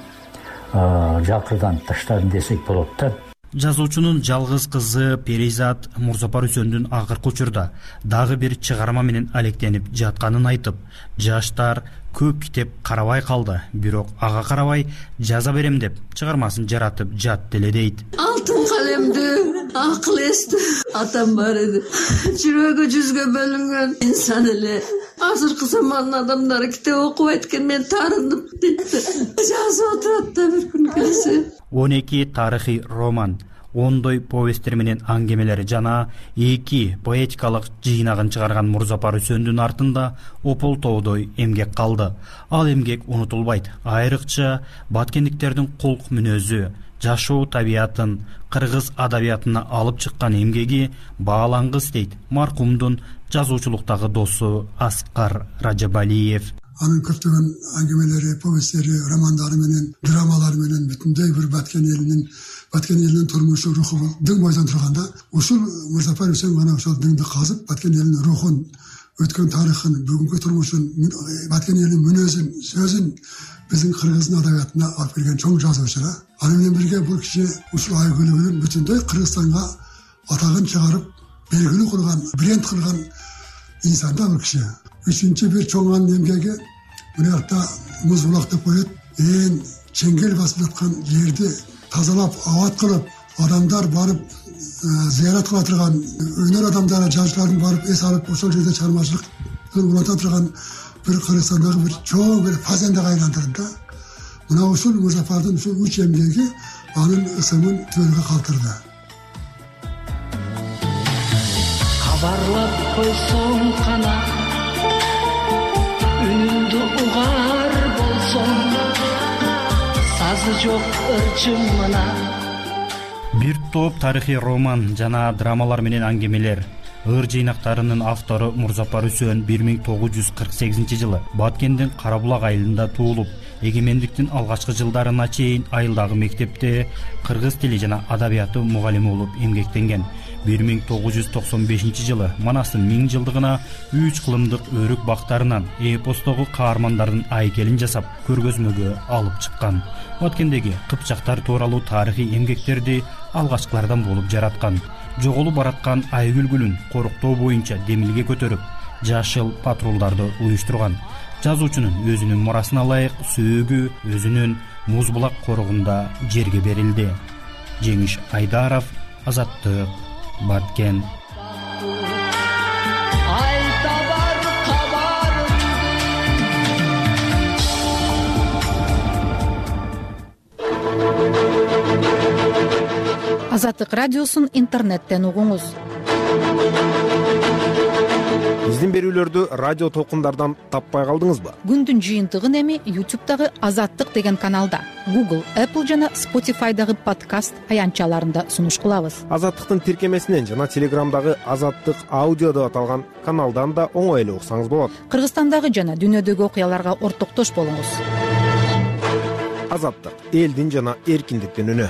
жакырдан таштадым десек болот да. Жазуучунун жалгыз кызы Перизат Мурзапар Үсөндүн акыркы учурда дагы бир чыгарма менен алектенип жатканын айтып, жаштар көп китеп карабай калды, бирок ага карабай жаза берем деп чыгармасын жаратып жат деле дейт. Алтын калемди, акыл эсти атам бар эди. Жүрөгү жүзгө бөлүнгөн инсан эле. Азыркы замандын адамдары китеп окубайт экен, мен таарынып кетти. Жазып отурат да бир күн келсе. 12 тарыхый роман, 10 повесттер менен аңгемелери жана 2 поэтикалык жыйнагын чыгарган Мурзапар Үсөндүн артында ополтоодой эмгек калды. Ал эмгек унутулбайт. Айрыкча баткендиктердин кулк мүнөзү, жашоо табиятын кыргыз адабиятына алып чыккан эмгеги баалангыс дейт маркумдун жазуучулуктагы досу Аскар Ражабалиев. Анын көптөгөн аңгемелери, повесттери, романдары менен, драмалары менен бүтүндөй бир Баткен элинин турмушу, руху дың бойдон турганда, ушул Мурзапар Үсөн гана ошол дыңды казып, Баткен элинин рухун, өткөн тарыхын, бүгүнкү турмушун, Баткен элинин мүнөзүн, сөзүн биздин кыргыздын адабиятына алып келген чоң жазуучу да. Аны менен бирге бул киши ушул айгүлүгүн бүтүндөй Кыргызстанга атагын чыгарып, белгилүү кылган, бренд кылган инсан да бул киши. Üçüncü bir çoğan emgegi bunaqa muz bulaqda qo'yib, çengel basıp жатқан yerdi tazalap, avat qilib, odamlar borib ziyorat qila turgan, o'ynar odamlar, жазушылардың borib es olib, o'sha yerda chiqarmachilik qilib turgan bir Qirg'izistondagi bir cho'ng bir fazendaga aylantirdi da. Buna usul Muzaffar'dan usul 3 emgegi onun ismini tövbe kaldırdı. Kabarlap koysam kana үнүмдү угар болсом сазы жок ырчым мына. Бир топ тарыхый роман жана драмалар менен аңгемелер. Ыр жыйнактарынын автору Мурзапар Үсөн 1948-жылы Баткендин Кара Булак айылында туулуп, эгемендиктин алгачкы жылдарына чейин айылдагы мектепте кыргыз тили жана адабияты мугалими болуп эмгектенген. 1995-жылы Манастын 1000 жылдыгына 3 кылымдык өрүк бактарынан эпостогу каармандардын айкелин жасап, көргөзмөгө алып чыккан. Баткендеги кыпчактар тууралуу тарыхый эмгектерди алгачкылардан болуп жараткан. Жоголуп бараткан айгүлгүлүн коруктоо боюнча демилге көтөрүп, жашыл патрулдарды уюштурган. Жазуучунун өзүнүн мурасына ылайык сөөгү өзүнүн муз булак коругунда жерге берилди. Жеңиш Айдаров, Азаттык, Баткен. Азаттык радиосун интернеттен угуңуз. Биздин берүүлөрдү радио толкундардан таппай калдыңызбы? Күндүн жыйынтыгын эми YouTube'дагы Азаттык деген каналда, Google, Apple жана Spotify'дагы подкаст аянтчаларында сунуш кылабыз. Азаттыктын тиркемесинен жана Телеграмдагы Азаттык аудио деп аталган каналдан да оңой эле уксаңыз болот. Кыргызстандагы жана дүйнөдөгү окуяларга ортоктош болуңуз. Азаттык элдин жана эркиндиктин үнү.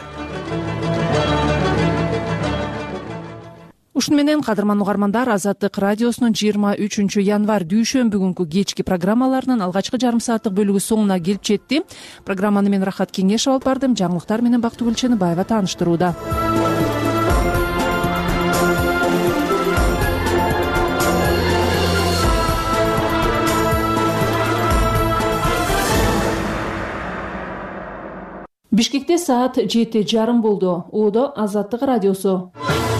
Ушуну менен кадырман угармандар, Азаттык радиосунун 23 январь дүйшөмбү күнкү кечки программаларынын алгачкы жарым сааттык бөлүгү соңуна келип жетти. Программаны мен Рахат Кеңешов алып бардым. Жаңылыктар менен Бактыгүл Чыныбаева тааныштырууда. Бишкекте саат 7:30 болду. Оодо Азаттык радиосу.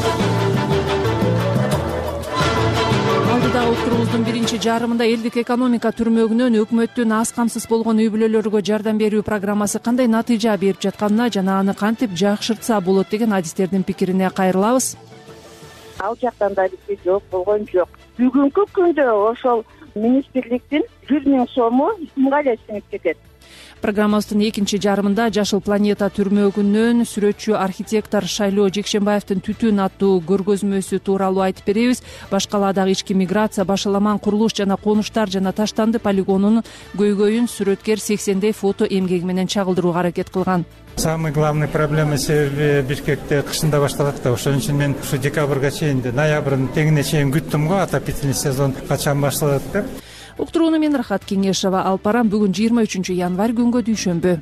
Алдыдагы уктуруубуздун биринчи жарымында элдик экономика түрмөгүнөн өкмөттүн аз камсыз болгон үй бүлөлөргө жардам берүү программасы кандай натыйжа берип жатканына жана аны кантип жакшыртса болот деген адистердин пикирине кайрылабыз. Ал жактан да бизге жооп болгон жок. Бүгүнкү күндө ошол министрликтин 100 000 сому кимге эле сиңип кетет. Программабыздын экинчи жарымында Жашыл планета түрмөгүнөн сүрөтчү архитектор Шайлоо Жекшенбаевдин Түтүн аттуу көргөзмөсү тууралуу айтып беребиз. Башкалаадагы ички миграция, башаламан курулуш жана конуштар жана Таштанды полигонунун көйгөйүн сүрөткер 80дей фото эмгеги менен чагылдырууга аракет кылган. Самый главный проблема себеби Бишкекте кышында башталат да, ошон үчүн мен ушу декабрга чейин, ноябрдын тегине чейин күттүм го, отопительный сезон качан башталат деп. Уктурууну мен Рахат Кеңешова алып барам. Бүгүн 23 январь күнгө дүйшөмбү.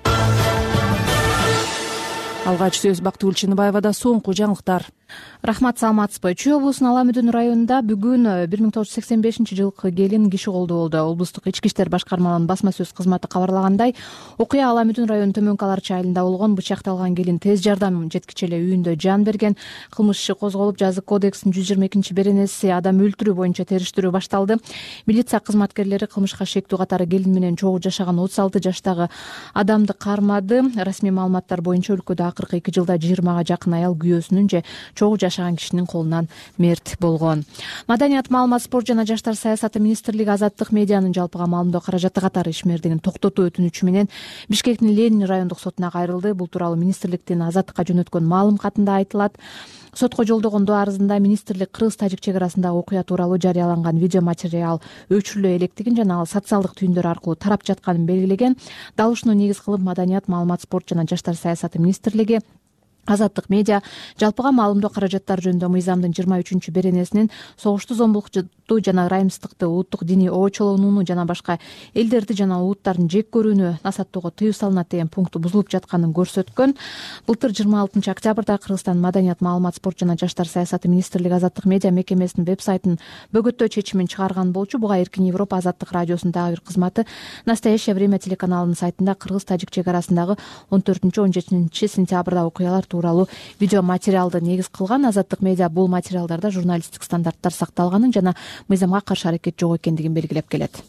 Алгач сөз Бактыгүл Чыныбаевада. Соңку жаңылыктар. Рахмат, саламатсызбы? Чүй облусунун Ала Мүдүн районунда бүгүн 1985-жылкы келин киши колдо болду. Облустук ички иштер башкармаларынын басма сөз кызматы кабарлагандай, окуя Ала Мүдүн районунун Төмөнкү Аларчы айылында болгон. Бычакталган келин тез жардам жеткиче эле үйүндө жан берген. Кылмыш иши козголуп, жазык кодексинин 122 беренеси адам өлтүрүү боюнча териштирүү башталды. Милиция кызматкерлери кылмышка шектүү катары келин менен чогуу жашаган 36 жаштагы адамды кармады. Расмий маалыматтар боюнча өлкөдө акыркы 2 жылда 20га жакын аял күйөөсүнүн же чогуу жашаган кишинин колунан мерт болгон. Маданият, маалымат, спорт жана жаштар саясаты министрлиги Азаттык медианын жалпыга маалымдоо каражаты катары ишмердигин токтотуу өтүнүчү менен Бишкектин Ленин райондук сотуна кайрылды. Бул тууралуу министрликтин Азаттыкка жөнөткөн маалым катында айтылат. Сотко жолдогон арызында министрлик кыргыз-тажик чек арасындагы окуя тууралуу жарыяланган видео материал өчүрүлө электигин жана ал социалдык түйүндөр аркылуу тарап жатканын белгилеген. Дал ушуну негиз кылып Маданият, маалымат, спорт жана жаштар саясаты министрлиги Азаттык медиа жалпыга маалымдоо каражаттары жөнүндө мыйзамдын 23 беренесинин согушту, зомбулукту жана ырайымсыздыкты, улуттук диний оочолонууну жана башка элдерди жана улуттардын жек көрүүнү насаттоого тыюу салынат деген пункту бузулуп жатканын көрсөткөн. Былтыр 26 октябрда Кыргызстан Маданият, маалымат, спорт жана жаштар саясаты министрлиги Азаттык медиа мекемесинин веб-сайтын бөгөттөө чечимин чыгарган болчу. Буга Эркин Европа Азаттык радиосунун дагы бир кызматы Настоящее время телеканалынын сайтында кыргыз-тажик чек арасындагы 14-17 сентябрда окуялар тууралуу видео материалды негиз кылган. Азаттык медиа бул материалдарда журналисттик стандарттар сакталганын жана мыйзамга каршы аракет жок экендигин белгилеп келет.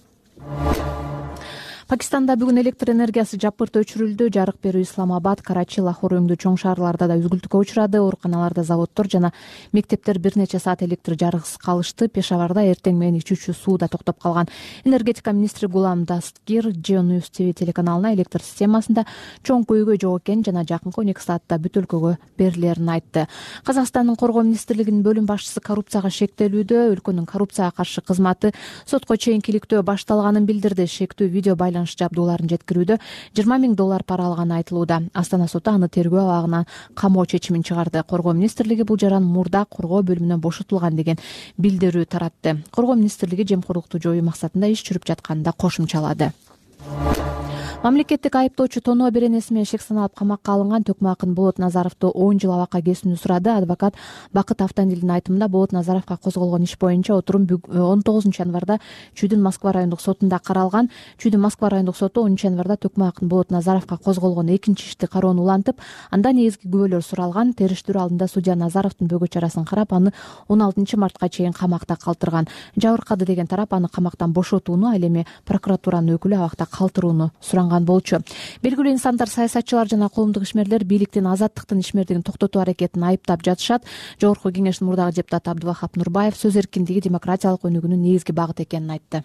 Пакистанда бүгүн электр энергиясы жапырт өчүрүлдү. Жарык берүү Исламабад, Карачи, Лахор өңдүү чоң шаарларда да үзгүлтүккө учурады. Ооруканаларда, заводдор жана мектептер бир нече саат электр жарыксыз калышты. Пешаварда эртең менен ичүүчү суу да токтоп калган. Энергетика министри Гулам Дастгир Geo-News TV телеканалына электр системасында чоң көйгөй жок экенин жана жакынкы 12 саатта бүт өлкөгө берилерин айтты. Казакстандын коргоо министрлигинин бөлүм башчысы коррупцияга шектелүүдө. Өлкөнүн коррупцияга каршы кызматы сотко чейинкиликтөө башталганын билдирди. Шектүү видео жабдууларын жеткирүүдө $20 000 пара алганы айтылууда. Астана соту аны тергөө абагына камоо чечимин чыгарды. Коргоо министрлиги бул жаран мурда коргоо бөлүмүнөн бошотулган деген билдирүү таратты. Коргоо министрлиги жемкорлукту жоюу максатында иш жүрүп жатканын да кошумчалады. Мамлекеттик айыптоочу тоноо беренеси менен шек саналып камакка алынган Төкмө Акын Болот Назаровду 10 жыл абакка кесүүнү сурады. Адвокат Бакыт Автандилдин айтымында Болот Назаровго козголгон иш боюнча отурум 19 январда Чүйдүн Москва райондук сотунда каралган. Чүйдүн Москва райондук соту 10 январда Төкмө Акын Болот Назаровго козголгон экинчи ишти кароону улантып, анда негизги күбөлөр суралган. Териштирүү алдында судья Назаровдун бөгө чарасын карап, аны 16 мартка чейин камакта калтырган. Жабыркады деген тарап аны камактан бошотууну, ал эми прокуратуранын өкүлү абакта калтырууну суранган болчу. Белгилүү инсандар, саясатчылар жана коомдук ишмерлер бийликтин азаттыктын ишмердигин токтотуу аракетин айыптап жатышат. Жогорку кеңештин мурдагы депутаты Абдывахап Нурбаев сөз эркиндиги демократиялык өнүгүүнүн негизги багыты экенин айтты.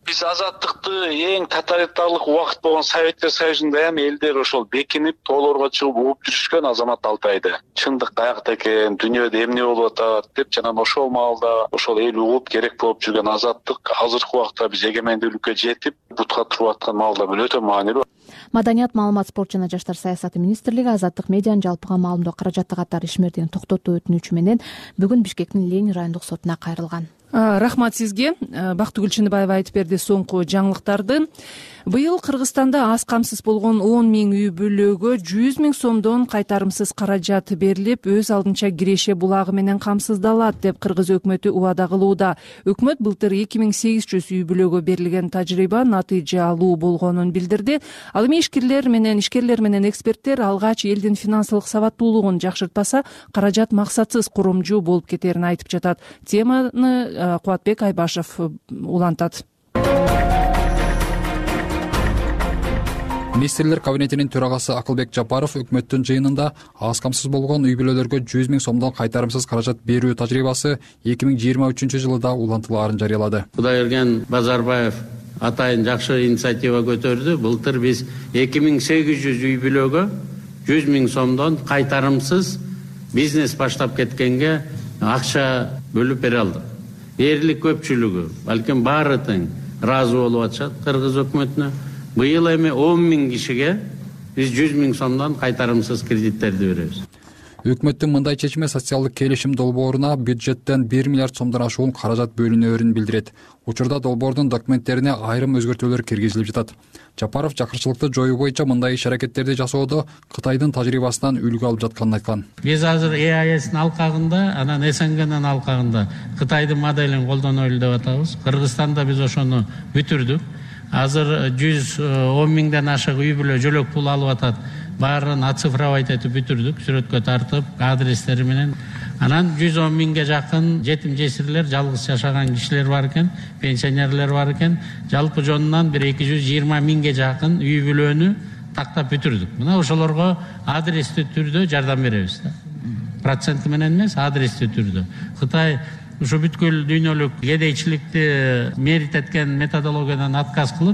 Биз азаттыкты эң тоталитарлык убакыт болгон Советтер Союзунда эми элдер ошол бекинип тоолорго чыгып угуп жүрүшкөн азамат Алтайды. Чындык каякта экен, дүйнөдө эмне болуп атат деп жана ошол маалда ошол эл угуп керек болуп жүргөн азаттык азыркы убакта биз эгемендүүлүккө жетип бутка туруп аткан маалда бул өтө маанилүү. Маданият, маалымат, спорт жана жаштар саясаты министрлиги азаттык медианын жалпыга маалымдоо каражаты катары ишмердигин токтотуу өтүнүчү менен бүгүн Бишкектин Ленин райондук сотуна кайрылган. Рахмат сизге. Бактыгүл Чыныбаева айтып берди соңку жаңылыктарды. Быйыл Кыргызстанда аз камсыз болгон 10 000 үй бүлөгө 100 000 сомдон кайтарымсыз каражат берилип, өз алдынча Киреше булагы менен камсыздалат деп Кыргыз өкмөтү убада кылууда. Өкмөт былтыр 2800 үй бүлөгө берилген тажрыйба натыйжалуу болгонун билдирди. Ал эми ишкерлер менен эксперттер алгач элдин финансылык сабаттуулугун жакшыртпаса, каражат максатсыз курумжу болуп кетерин айтып жатат. Теманы Кубатбек Айбашев улантат. Министрлер кабинетинин төрагасы Акылбек Жапаров өкмөттүн жыйынында аз камсыз болгон үй бүлөлөргө 100 000 сомдон кайтарымсыз каражат берүү тажрыйбасы 2023 жылы да улантылаарын жарыялады. Кудайберген Базарбаев атайын жакшы инициатива көтөрдү. Былтыр биз 2800 үй бүлөгө 100 000 сомдон кайтарымсыз бизнес баштап кеткенге акча бөлүп бере алдык. Эрлик көпчүлүгү, балким баары тең ыраазы болуп атышат Кыргыз өкмөтүнө. Быйыл эми 10 000 кишиге биз 100 000 сомдон кайтарымсыз кредиттерди беребиз. Өкмөттүн мындай чечими социалдык келишим долбооруна бюджеттен 1 миллиард сомдон ашуун каражат бөлүнөөрүн билдирет. Учурда долбоордун документтерине айрым өзгөртүүлөр киргизилип жатат. Жапаров жакырчылыкты жоюу боюнча мындай иш-аракеттерди жасоодо Кытайдын тажрыйбасынан үлгү алып жатканын айткан. Биз азыр EAS'тин алкагында, анан СНГнын алкагында Кытайдын моделин колдонойлу деп атабыз. Кыргызстанда биз ошону бүтүрдүк. Азыр 110 000ден ашык үй бүлө жөлөк пул алып атат. Баарын оцифровать этип бүтүрдүк, сүрөткө тартып, адрестери менен. Анан 110 000ге жакын жетим жесирлер, жалгыз жашаган кишилер бар экен, пенсионерлер бар экен. Жалпы жонунан 220 000ге жакын үй бүлөнү тактап бүтүрдүк. Мына ошолорго адрестүү түрдө жардам беребиз. Проценти менен эмес, адрестүү түрдө. Кытай ушу бүткүл дүйнөлүк кедейчиликти мерит эткен методологиядан отказ кылып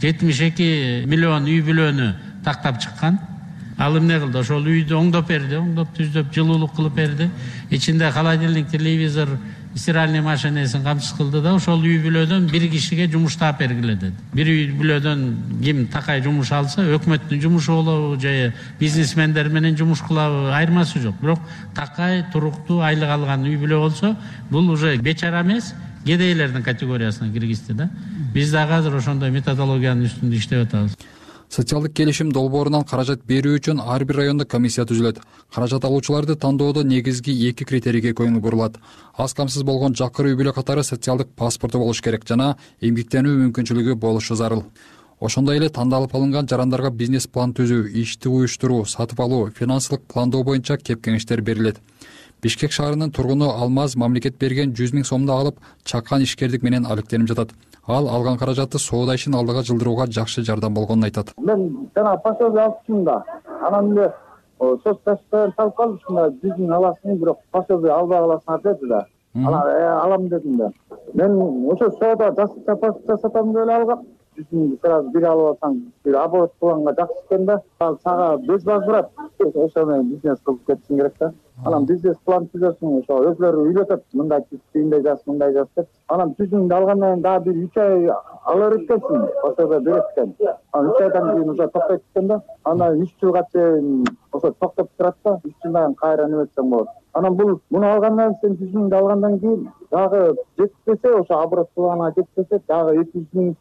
72 миллион үй бүлөнү тактап чыккан. Ал эмне кылды? Ошол үйдү оңдоп берди, оңдоп түздөп жылуулук кылып берди. Ичинде холодильник, телевизор, стиральный машинесин камсыз кылды да ошол үй бүлөдөн бир кишиге жумуш таап бергиле деди. Бир үй бүлөдөн ким такай жумуш алса, өкмөттүн жумушу болобу же бизнесмендер менен жумуш кылабы, айырмасы жок. Бирок такай туруктуу айлык алган үй бүлө болсо, бул уже бечара эмес, кедейлердин категориясына киргизди да. Биз дагы азыр ошондой методологиянын үстүндө иштеп атабыз. Социалдык келишим долбоорунан каражат берүү үчүн ар бир райондо комиссия түзүлөт. Каражат алуучуларды тандоодо негизги 2 критерийге көңүл бурулат. Аз камсыз болгон жакыр үй бүлө катары социалдык паспорту болуш керек жана эмгектенүү мүмкүнчүлүгү болушу зарыл. Ошондой эле тандалып алынган жарандарга бизнес план түзүү, ишти уюштуруу, сатып алуу, финансылык пландоо боюнча кеп кеңештер берилет. Бишкек шаарынын тургуну Алмаз мамлекет берген 100 000 сомду алып, чакан ишкердик менен алектенип жатат. Ал алган каражатты соода ишин алдыга жылдырууга жакшы жардам болгонун айтат. Мен жана пособие алыпмын да. Анан эле соцташпен салып калдым, 100 000 аласың, бирок пособие албай каласың деди да. Алам дедим да. Мен ошо соода жасатам деп алгам. 100 000 сразу бир алып алсаң, бир оборот кылганга жакшы экен да. Ал сага 5 баз турат. Ошону бизнес кылып кетишиң керек да. Анан бизнес план түзөсүң, ошо өзлөрү үйлөтөт, мындай түйүндө жаз, мындай жаз деп. Анан 100 000 алгандан кийин дагы бир 3 ай алар экенсиң, пособие берет экен. Анан 3 айдан кийин уже токтойт экен да. Анан 3 жылга чейин ошо токтоп турат да, 3 жылдан кайра неметсең болот. Анан муну алгандан кийин 100 000 алгандан кийин дагы жетпесе, ошо оборот кылганга жетпесе, дагы 200 000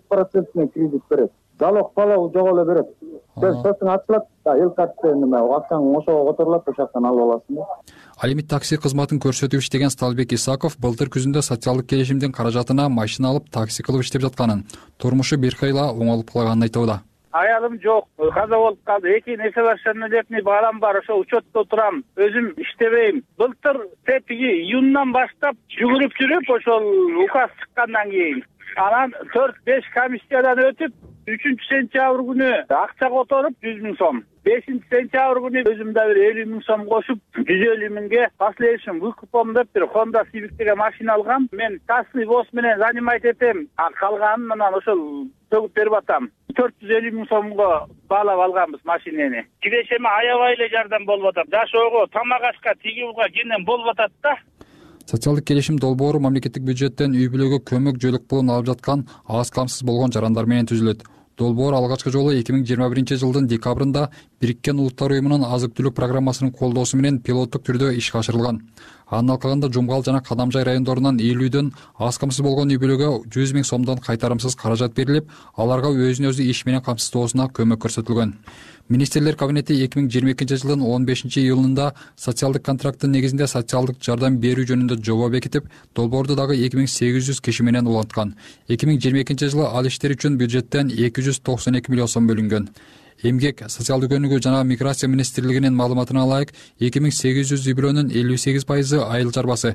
5% кредит берет. Залог жок эле берет. Сотуң ачылат, эл картасы неме, акчаң ошого которулат, ошол жактан алып аласың. Ал эми такси кызматын көрсөтүп иштеген Сталбек Исаков былтыр күзүндө социалдык келишимдин каражатына машина алып такси кылып иштеп жатканын, турмушу бир кайла оңолуп калганын айтууда. Аялым жок, каза болуп калды. Эки несовершеннолетний балам бар, ошо учетто турам. Өзүм иштебейм. Былтыр тепиги июндан баштап жүгүрүп жүрүп, ошол указ чыккандан кийин анан 4-5 комиссиядан өтүп 3 сентябрь күнү акча которуп 100 000 сом. 5 сентябрь күнү өзүм да бир 50 000 сом кошуп 150 000ге последующем выкупом деп бир Honda Civic деген машина алгам. Мен частный ввоз менен занимать этем. А калганын мына ошол төгүп берип атам. 450 000 сомго баалап алганбыз машинени. Кирешеме аябай эле жардам болуп атат. Жашоого, тамак ашка, тигүүгө кенен болуп атат да. Социалдык келишим долбоору мамлекеттик бюджеттен үй бүлөгө көмөк жөлөк пулун алып жаткан аз камсыз болгон жарандар менен түзүлөт. Долбоор алгачкы жолу 2021 жылдын декабрында Бириккен Улуттар уюмунун азык-түлүк программасынын колдоосу менен пилоттук түрдө ишке ашырылган. Анын алкагында Жумгал жана Кадамжай райондорунан 50дөн аз камсыз болгон үй бүлөгө 100 000 сомдон кайтарымсыз каражат берилип, аларга өзүн өзү иш менен камсыздоосуна көмөк көрсөтүлгөн. Министрлер кабинети 2022 жылдын 15 июлунда социалдык контракттын негизинде социалдык жардам берүү жөнүндө жобо бекитип, долбоорду дагы 2800 киши менен уланткан. 2022 жылы ал иштер үчүн бюджеттен 292 миллион сом бөлүнгөн. Эмгек, социалдык өнүгүү жана миграция министрлигинин маалыматына ылайык, 2800 үй бүлөнүн 58% айыл чарбасы,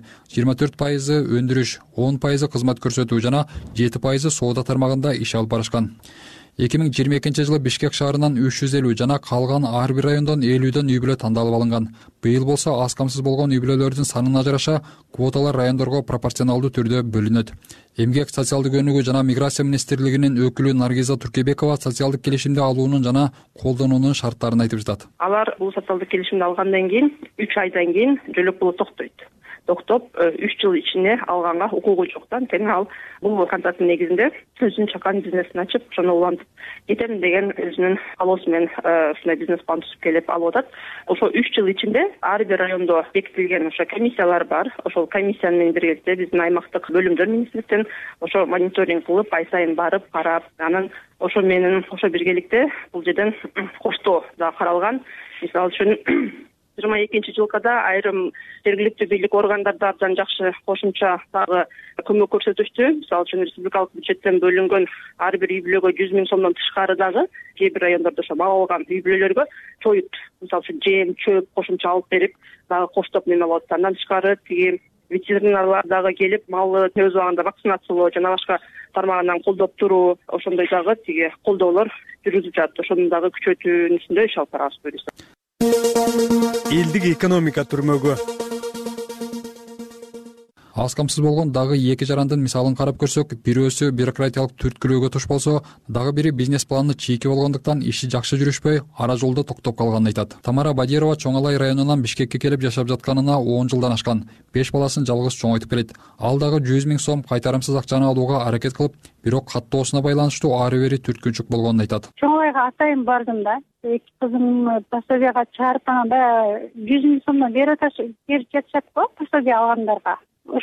24% өндүрүш, 10% кызмат көрсөтүү жана 7% соода тармагында иш алып барышкан. 2022 жылы Бишкек шаарынан 350 жана калган ар бир райондон 50дөн үй бүлө тандалып алынган. Быйыл болсо аз камсыз болгон үй бүлөлөрдүн санына жараша квоталар райондорго пропорционалдуу түрдө бөлүнөт. Эмгек, социалдык өнүгүү жана миграция министрлигинин өкүлү Наргиза Туркебекова социалдык келишимди алуунун жана колдонуунун шарттарын айтып жатат. Алар бул социалдык келишимди алгандан кийин 3 айдан кийин жөлөк пулу токтойт. Токтоп 3 жыл ичинде алганга укугу жок. Анткени ал бул контракттын негизинде өзүнүн чакан бизнесин ачып, ошону улантып кетем деген өзүнүн алоосу менен ушундай бизнес план түзүп келип алып атат. Ошо 3 жыл ичинде ар бир райондо бекитилген ошо комиссиялар бар. Ошол комиссия менен биргеликте биздин аймактык бөлүмдөр министрликтен ошо мониторинг кылып, ай сайын барып, карап, анан ошо менен ошо биргеликте бул жерден коштоо да каралган. Мисалы үчүн 22-жылкада айрым жергиликтүү бийлик органдарды абдан жакшы кошумча дагы көмөк көрсөтүштү. Мисалы үчүн республикалык бюджеттен бөлүнгөн ар бир үй бүлөгө 100 000 сомдон тышкары дагы кээ бир райондордо ошо мал алган үй бүлөлөргө чоют, мисалы үчүн жем, чөп кошумча алып берип дагы коштоп неме алып атат. Андан тышкары тиги ветеринарлар дагы келип малды өз убагында вакцинациялоо жана башка тармагынан колдоп туруу, ошондой дагы тиги колдоолор жүргүзүп жатат. Ошону дагы күчөтүүнүсүндө иш алып барабыз буюрса. Элдик экономика түрмөгү. Аз камсыз болгон дагы 2 жарандын мисалын карап көрсөк, бирөөсү бюрократиялык түрткүлөөгө туш болсо, дагы бири бизнес планы чийки болгондуктан иши жакшы жүрүшпөй, ара жолдо токтоп калганын айтат. Тамара Бадирова Чоң Алай районунан Бишкекке келип жашап жатканына 10 жылдан ашкан. 5 баласын жалгыз чоңойтуп келет. Ал дагы 100 000 сом кайтарымсыз акчаны алууга аракет кылып, бирок каттоосуна байланыштуу ары бери түрткүнчүк болгонун айтат. Чоң Алайга атайын бардым да. Эки кызым пособияга чыгарып баягы 100 000 сомдон берип жатышат го пособия алгандарга.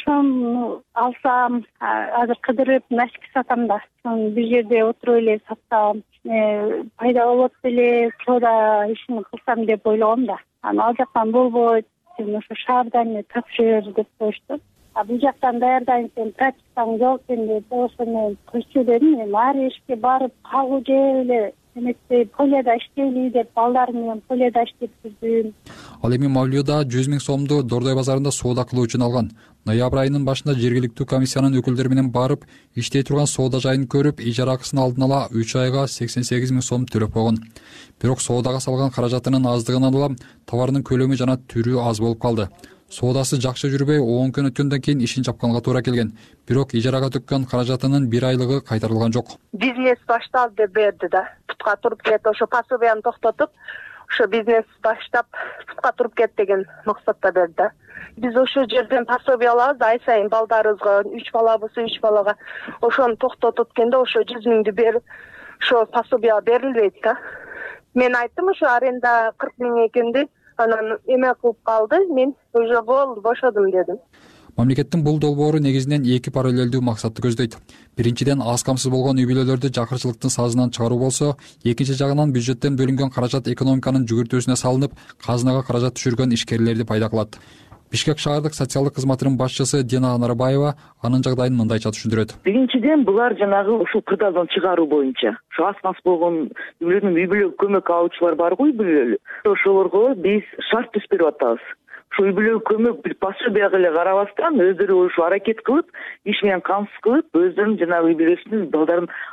Ошону алсам, азыр кыдырып носки сатам да. Бир жерде отуруп эле сатсам, пайда болот беле, чода ишин кылсам деп ойлогом да. Ал жактан болбойт, сен ошо шаардан тапшыр деп коюшту. Бул жактан даярдайын, сен практикаң жок экен деп, ошону койчу дедим. Эми ар ишке барып калуу же эле полияда иштейли деп балдар менен полияда иштеп жүрдүм. Ал эми Мавлюда 100 000 сомду Дордой базарында соода кылуу үчүн алган. Ноябрь айынын башында жергиликтүү комиссиянын өкүлдөрү менен барып, иштей турган соода жайын көрүп, ижара акысын алдын ала 3 айга 88 000 сом төлөп койгон. Бирок соодага салган каражатынын аздыгынан улам товардын көлөмү жана түрү аз болуп калды. Соодасы жакшы жүрбөй, 10 күн өткөндөн кийин ишин чапканга туура келген. Бирок ижарага төккөн каражатынын 1 айлыгы кайтарылган жок. Бизнес башталды деп берди да. Путка туруп кет, ошо пособияны токтотуп, ошо бизнес баштап путка туруп кет деген максатта берди. Биз ошо жерден пособия алабыз, ай сайын балдарыбызга 3 бала болсо 3 балага ошону токтотуп өткөндө ошо 100 000ди берип, ошо пособия берилбейт да. Мен айттым, ошо аренда 40 000 экенди, анан эме кылып калды, мен уже болду, бошодум дедим. Мамлекеттин бул долбоору негизинен 2 параллелдүү максатты көздөйт. Биринчиден, аз камсыз болгон үй бүлөлөрдү жакырчылыктын сазынан чыгаруу болсо, экинчи жагынан бюджеттен бөлүнгөн каражат экономиканын жүгүртүүсүнө салынып, казынага каражат түшүргөн ишкерлерди пайда кылат. Бишкек шаардык социалдык кызматынын башчысы Дина Анарбаева анын жагдайын мындайча түшүндүрөт. Биринчиден, булар жанагы ушул кырдаалдан чыгаруу боюнча, ошо аз камсыз болгон үй бүлөгө көмөк алуучулар бар го, үй бүлөлөр. Ошолорго биз шарт түзүп берип атабыз. Ошо үй бүлөгө көмөк бир пособияга эле карабастан, өздөрү ушу аракет кылып, иш менен камсыз кылып, өздөрүнүн жанагы үй бүлөсүнүн балдарын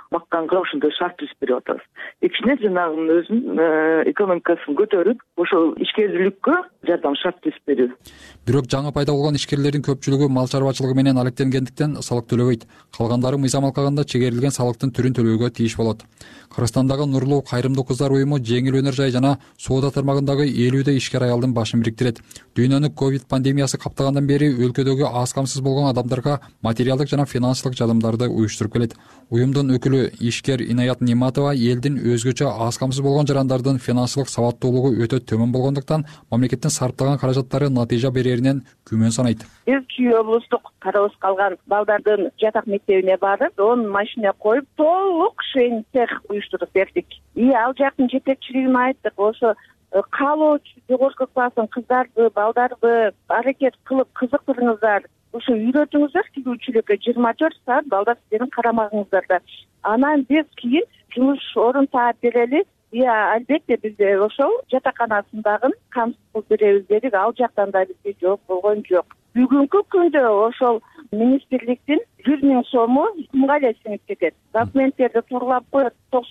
бакканга ошондой шарт түзүп берип атабыз. Экинчиден жанагынын өзүнүн экономикасын көтөрүп, ошол ишкерликкө жардам шарт түзүп берүү. Бирок жаңы пайда болгон ишкерлердин көпчүлүгү мал чарбачылыгы менен алектенгендиктен салык төлөбөйт. Калгандары мыйзам алкагында чегерилген салыктын түрүн төлөөгө тийиш болот. Кыргызстандагы Нурлуу кайрымдуу кыздар уюму жеңил өнөр жай жана соода тармагындагы 50 ишкер аялдын башын бириктирет. Дүйнөнү ковид пандемиясы каптагандан бери өлкөдөгү аз камсыз болгон адамдарга материалдык жана финансылык жардамдарды уюштуруп келет. Уюмдун өкүлү ишкер Инаят Ниматова элдин өзгөчө аз камсыз болгон жарандардын финансылык сабаттуулугу өтө төмөн болгондуктан мамлекеттин сарптаган каражаттары натыйжа береринен күмөн санайт. Биз Чүй облустук карабыз калган балдардын жатак мектебине барып, 10 машина коюп, толук шейн цех уюштуруп бердик. Ал жактын жетекчилигине айттык, ошо каалоочу жогорку класстын кыздарды, балдарды аракет кылып кызыктырыңыздар, ошо үйрөтүңүздөр тигүүчүлүккө 24 саат балдар сиздердин карамагыңыздарда. Анан биз кийин жумуш орун таап берели. Албетте бизде ошол жатаканасындагы камсыз кылып беребиз дедик. Ал жактан да бизге жооп болгон жок. Бүгүнкү күндө ошол министрликтин 100 000 сому кумга эле сиңип кетет. Документтерди турлап коет,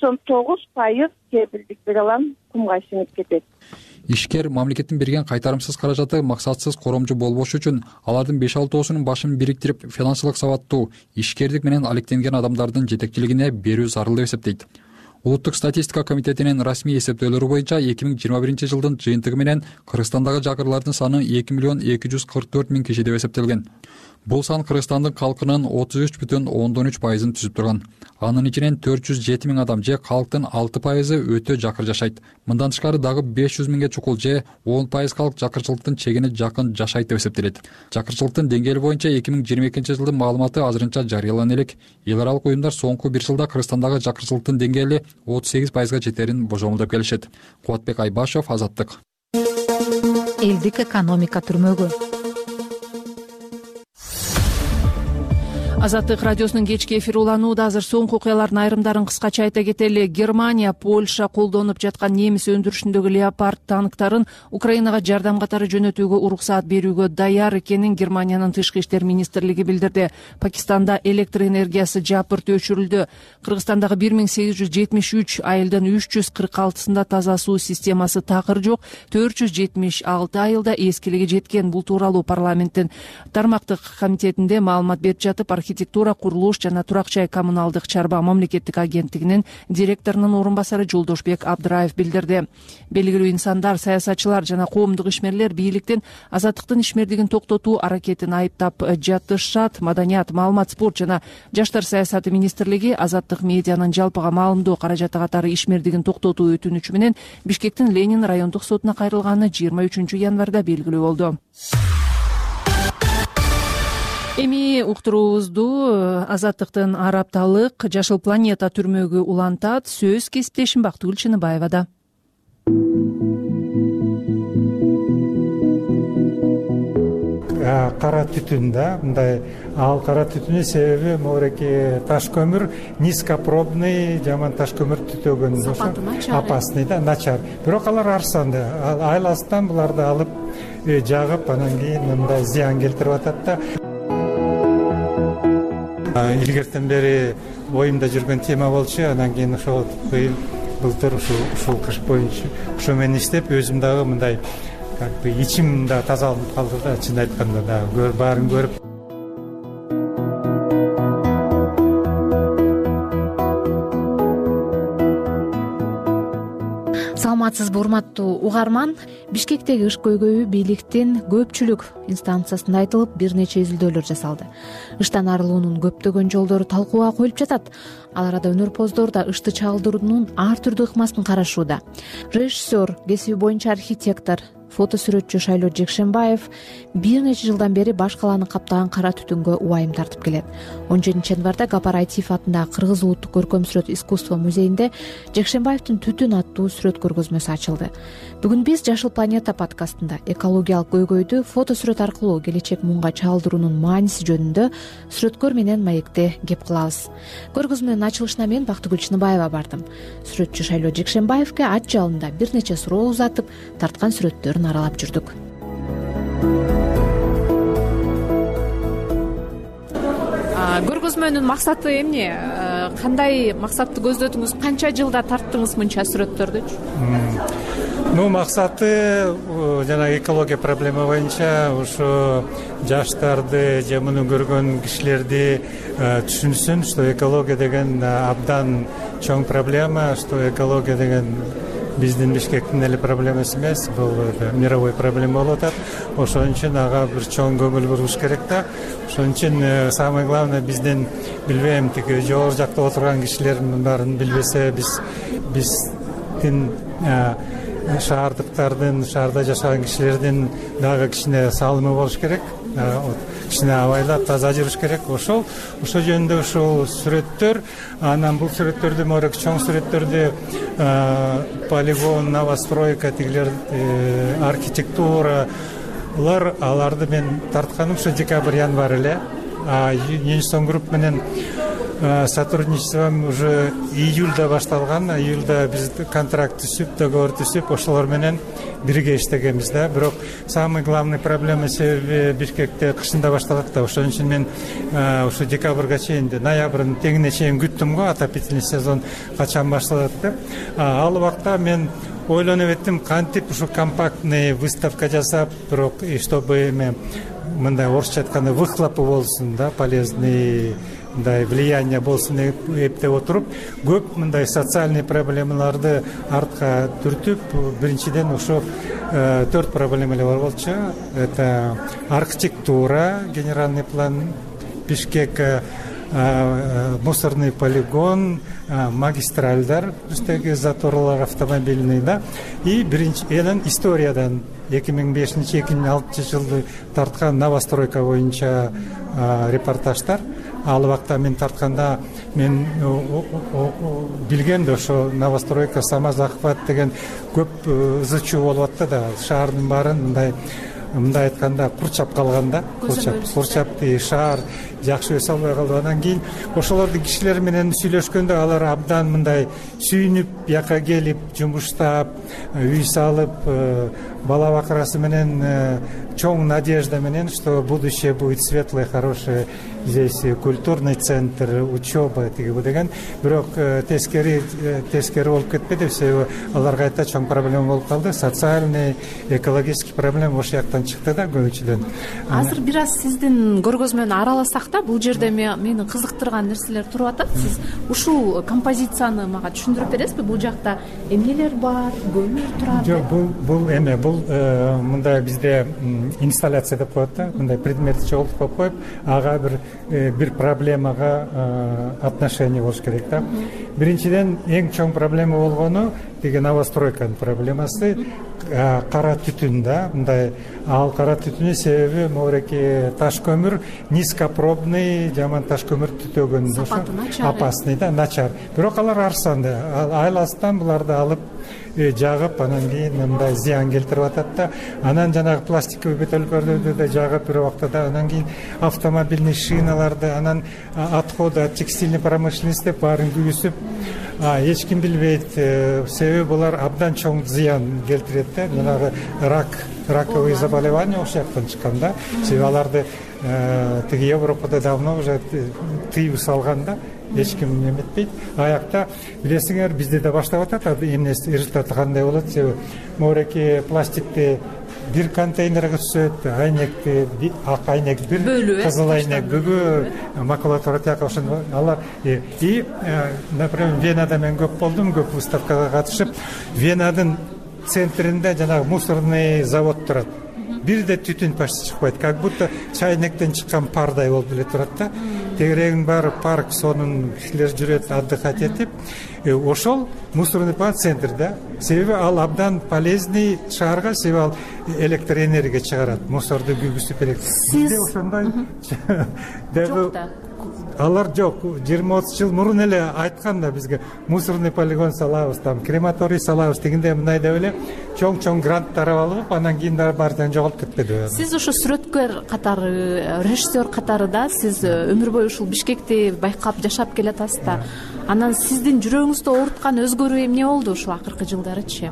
99% кепилдик бере алам, кумга сиңип кетет. Ишкер мамлекеттин берген кайтарымсыз каражаты максатсыз коромжу болбош үчүн алардын 5-6 башын бириктирип, финансылык сабаттуу, ишкердик менен алектенген адамдардын жетекчилигине берүү зарыл деп эсептейт. Улуттук статистика комитетинин расмий эсептөөлөрү боюнча 2021 жылдын жыйынтыгы менен Кыргызстандагы жакырлардын саны 2.244.000 киши деп эсептелген. Бул сан Кыргызстандын калкынын 33,3%-ын түзүп турган. Анын ичинен 407 000 адам же калктын 6% өтө жакыр жашайт. Мындан тышкары дагы 500 000 чукул же 10% калк жакырчылыктын чегине жакын жашайт деп эсептелет. Жакырчылыктын деңгээли боюнча 2022 жылдын маалыматы азырынча жарыялана элек. Эл аралык уюмдар соңку 1 жылда Кыргызстандагы жакырчылыктын деңгээли 38%га жетерин божомолдоп келишет. Кубатбек Айбашев, Азаттык. Элдик экономика түрмөгү. Азаттык радиосунун кечки эфири уланууда. Азыр соңку окуялардын айрымдарын кыскача айта кетели. Германия, Польша колдонуп жаткан немис өндүрүшүндөгү Леопард танктарын Украинага жардам катары жөнөтүүгө уруксаат берүүгө даяр экенин Германиянын тышкы иштер министрлиги билдирди. Пакистанда электр энергиясы жапырт өчүрүлдү. Кыргызстандагы 1873 айылдын 346-сында таза суу системасы такыр жок, 476 айылда эскилиги жеткен. Бул тууралуу парламенттин тармактык комитетинде маалымат берип жатып, архитектура, курулуш жана турак жай коммуналдык чарба мамлекеттик агенттигинин директорунун орун басары Жолдошбек Абдыраев билдирди. Белгилүү инсандар, саясатчылар жана коомдук ишмерлер бийликтин азаттыктын ишмердигин токтотуу аракетин айыптап жатышат. Маданият, маалымат, спорт жана жаштар саясаты министрлиги азаттык медианын жалпыга маалымдоо каражаты катары ишмердигин токтотуу өтүнүчү менен Бишкектин Ленин райондук сотуна кайрылганы 23 январда белгилүү болду. Эми уктуруубузду азаттыктын ар апталык Жашыл планета түрмөгү улантат. Сөз кесиптешим Бактыгүл Чыныбаевада. Кара түтүн да, мындай ал кара түтүнүн себеби могуреки таш көмүр, низкопробный жаман таш көмүр түтөгөн опасный да, начар. Бирок алар арзанды. Айласынан буларды алып жагып, анан кийин мындай зыян келтирип атат да. Илгертен бери оюмда жүргөн тема болчу, анан кийин ошол былтыр ушул кыш боюнча ошо менен иштеп, өзүм дагы мындай как бы ичим да тазаланып калды да, чын айтканда да, баарын көрүп. Саламатсызбы урматтуу угарман. Бишкектеги ыш көйгөйү бийликтин көпчүлүк инстанциясында айтылып, бир нече изилдөөлөр жасалды. Ыштан арылуунун көптөгөн жолдору талкууга коюлуп жатат. Ал арада өнөрпоздор да ышты чагылдыруунун ар түрдүү ыкмасын карашууда. Режиссер, кесиби боюнча архитектор, фотосүрөтчү Шайлоо Жекшенбаев бир нече жылдан бери баш калааны каптаган кара түтүнгө убайым тартып келет. 17 январда Гапар Айтиев атындагы Кыргыз улуттук көркөм сүрөт искусство музейинде Жекшенбаевдин «Түтүн» аттуу сүрөт көргөзмөсү ачылды. Бүгүн биз Жашыл планета подкастында экологиялык көйгөйдү фотосүрөт аркылуу келечек муңга чагылдыруунун мааниси жөнүндө сүрөткөр менен маекте кеп кылабыз. Көргөзмөнүн ачылышына мен Бактыгүл Чыныбаева бардым. Сүрөтчү Шайлоо Жекшенбаевге ат жалында бир нече суроо узатып, тарткан сүрөттөрүн аралап жүрдүк. Көргөзмөнүн максаты эмне? кандай максатты көздөдүңүз, канча жылда тарттыңыз мынча сүрөттөрдүчү? Максаты жана экология проблема боюнча ушу жаштарды же муну көргөн кишилерди түшүнсүн, что экология деген абдан чоң проблема, что экология деген биздин Бишкектин эле проблемасы эмес, бул мировой проблема болуп атат. Ошон үчүн ага бир чоң көңүл буруш керек да. Ошон үчүн самое главное биздин билбейм тиги жогору жакта отурган кишилердин баарын билбесе, биздин шаардыктардын, шаарда жашаган кишилердин дагы кичине салымы болуш керек, кичине абайлап таза жүрүш керек. Ошол жөнүндө ушул сүрөттөр, анан бул сүрөттөрдү морек чоң сүрөттөрдү полигон, новостройка, тигилер архитектуралар, аларды мен тартканым ушу декабрь-январь эле. Енсон групп менен сотрудничеством уже июльда башталган. Июльда биз контракт түзүп, договор түзүп, ошолор менен бирге иштегенбиз да. Бирок самый главный проблема себеби Бишкекте кышында башталат да. Ошон үчүн мен ушу декабрга чейин, ноябрдын тегине чейин күттүм го, отопительный сезон качан башталат деп. Ал убакта мен ойлонуп эттим, кантип ушу компактный выставка жасап, бирок чтобы мындай орусча айтканда выхлопы болсун да, полезный мындай влияние болсун эптеп отуруп, көп мындай социальный проблемаларды артка түртүп, биринчиден ошо 4 проблема эле бар болчу. Это архитектура, генеральный план Бишкек, мусорный полигон, магистральдар, үстөги заторлар автомобильный да. И биринчиден историядан 2005-2006 жылды тарткан новостройка боюнча репортаждар. Ал убакта мен тартканда мен билгем да ошо новостройка, самозахват деген көп ызы-чуу болуп атты да. Шаардын баарын мындай айтканда курчап калган да. Курчап шаар жакшы өсө албай калды. Анан кийин ошолордун кишилер менен сүйлөшкөндө алар абдан мындай сүйүнүп, бияка келип, жумуштап, үй салып, бала бакырасы менен чоң надежда менен, что будущее будет светлое, хорошее, здесь культурный центр, учеба деген. Бирок тескери болуп кетпеди, себеби аларга айта чоң проблема болуп калды. Социальный, экологический проблема ошол жактан чыкты да көбүнчөдөн. Азыр бир аз сиздин көргөз менен араласак да, бул жерде мени кызыктырган нерселер туруп атат. Сиз ушул композицияны мага түшүндүрүп бересизби? Бул жакта эмнелер бар, көмүр турат? Жок, бул эме, бул мындай бизде инсталляция деп коет да, мындай предмет чогултуп коюп, ага бир проблемага отношение болуш керек да. Биринчиден эң чоң проблема болгону деген новостройканын проблемасы кара түтүн да. Мындай ал кара түтүнү себеби мореки таш көмүр, низкопробный, жаман таш көмүр түтөгөн, опасный да, начар. Бирок алар арзан да. Айласынан буларды алып жагып, анан кийин мындай зыян келтирип атат да. Анан жанагы пластиковый бөтөлкөлөрдү да жагып бир убакта, анан кийин автомобильный шиналарды, анан отходы от текстильной промышленности баарын күйүсүп, эч ким билбейт. Себеби булар абдан чоң зыян келтирет да. Жанагы раковые заболевания ошол жактан чыккан да. Себеби аларды тиги Европада давно уже тыюу салган да. Эч ким эметпейт. Аякта билесиңер, бизде да баштап атат, эмнеси результаты кандай болот? Себеби мореки пластикти бир контейнерге түшөт, айнекти, ак айнек бир, кызыл айнек бүгү, макулатура тияка ошондо алар. И, например, Венада мен көп болдум, көп выставкага катышып, Венадын центринде жанагы мусорный завод турат. Бирде түтүн почти чыкпайт, как будто чайнектен чыккан пардай болуп эле турат да. Тегерегин баары парк, сонун кишилер жүрөт, отдыхать этип. Ошол мусорный центр да. Себеби ал абдан полезный шаарга, себеби ал электр энергия чыгарат, мусорду күйгүзүп элек. Бизде ошондой алар жок. 20-30 жыл мурун эле айткан да бизге мусорный полигон салабыз, там крематорий салабыз дегенде мындай деп эле чоң гранттар алып, анан кийин баардыгын жоголуп кетпеди. Сиз ошо сүрөткөр катары, режиссер катары да, сиз өмүр бою ушул Бишкекти байкап жашап келатасыз да. Анан сиздин жүрөгүңүздү ооруткан өзгөрүү эмне болду ушул акыркы жылдарычы?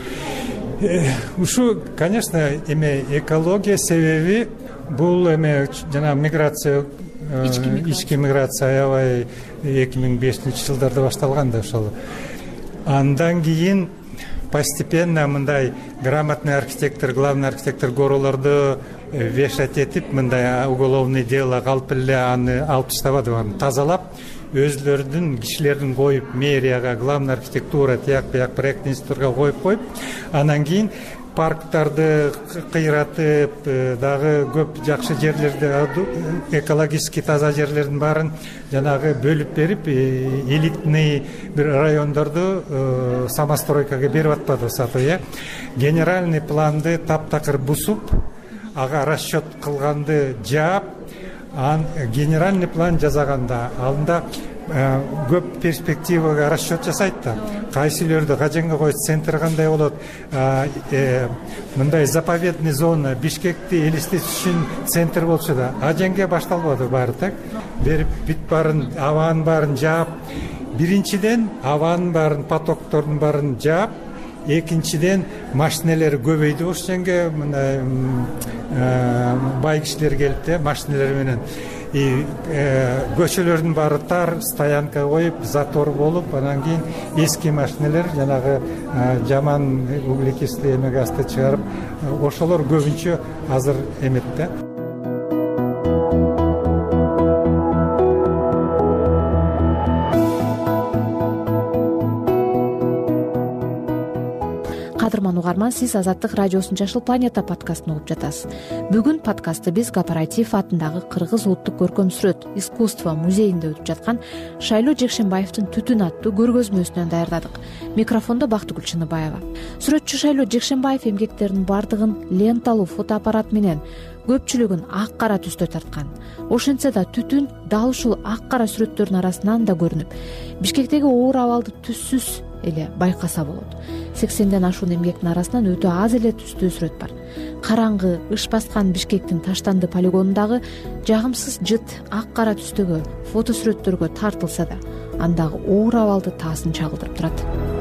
Ушу, конечно, эме экология себеби, бул эме жана миграция ички миграция аябай 2005-жылдарда башталган да ошол. Андан кийин постепенно мындай грамотный архитектор, главный архитектор горолорду вешать этип, мындай уголовный дело калп эле аны алып таштабады, аны тазалап, өзлөрдүн кишилердин коюп, мэрияга, главный архитектура, тияк бияк проект институтка коюп, анан кийин парктарды кыйратып, дагы көп жакшы жерлерди, экологически таза жерлердин баарын жанагы бөлүп берип, элитный бир райондорду самостройкага берип атпады сатуу, генеральный планды таптакыр бусуп, ага расчет кылганды жаап, генеральный план жасаганда алында көп перспективага расчет жасайт да. Кайсылөрдү каженге коюп, центр кандай болот, мындай заповедный зона, Бишкекти элестетиш үчүн центр болчу да, аженге башталбады баары так. Берип бүт баарын, абанын баарын жаап, биринчиден абанын баарын, потоктордун баарын жаап, экинчиден машинелер көбөйдү ошенге, мындай бай кишилер келип, машинелер менен көчөлөрдүн баары тар, стоянка коюп, затор болуп, анан кийин эски машинелер жанагы жаман углекислый эме газды чыгарып, ошолор көбүнчө азыр эмет да. Кадырман угарман, сиз Азаттык радиосунун Жашыл планета подкастын угуп жатасыз. Бүгүн подкастты биз Кооператив атындагы Кыргыз улуттук көркөм сүрөт искусство музейинде өтүп жаткан Шайлоо Жекшенбаевдин Түтүн аттуу көргөзмөсүнөн даярдадык. Микрофондо Бактыгүл Чыныбаева. Сүрөтчү Шайлоо Жекшенбаев эмгектеринин бардыгын ленталуу фотоаппарат менен, көпчүлүгүн ак кара түстө тарткан. Ошентсе да түтүн дал ушул ак кара сүрөттөрдүн арасынан да көрүнүп, Бишкектеги оор абалды түссүз эле байкаса болот. 80ден ашуун эмгектин арасынан өтө аз эле түстүү сүрөт бар. Караңгы, ыш баскан Бишкектин Таштанды полигонундагы жагымсыз жыт ак кара түстөгө фото сүрөттөргө тартылса да, андагы оор абалды таасын чагылдырып турат.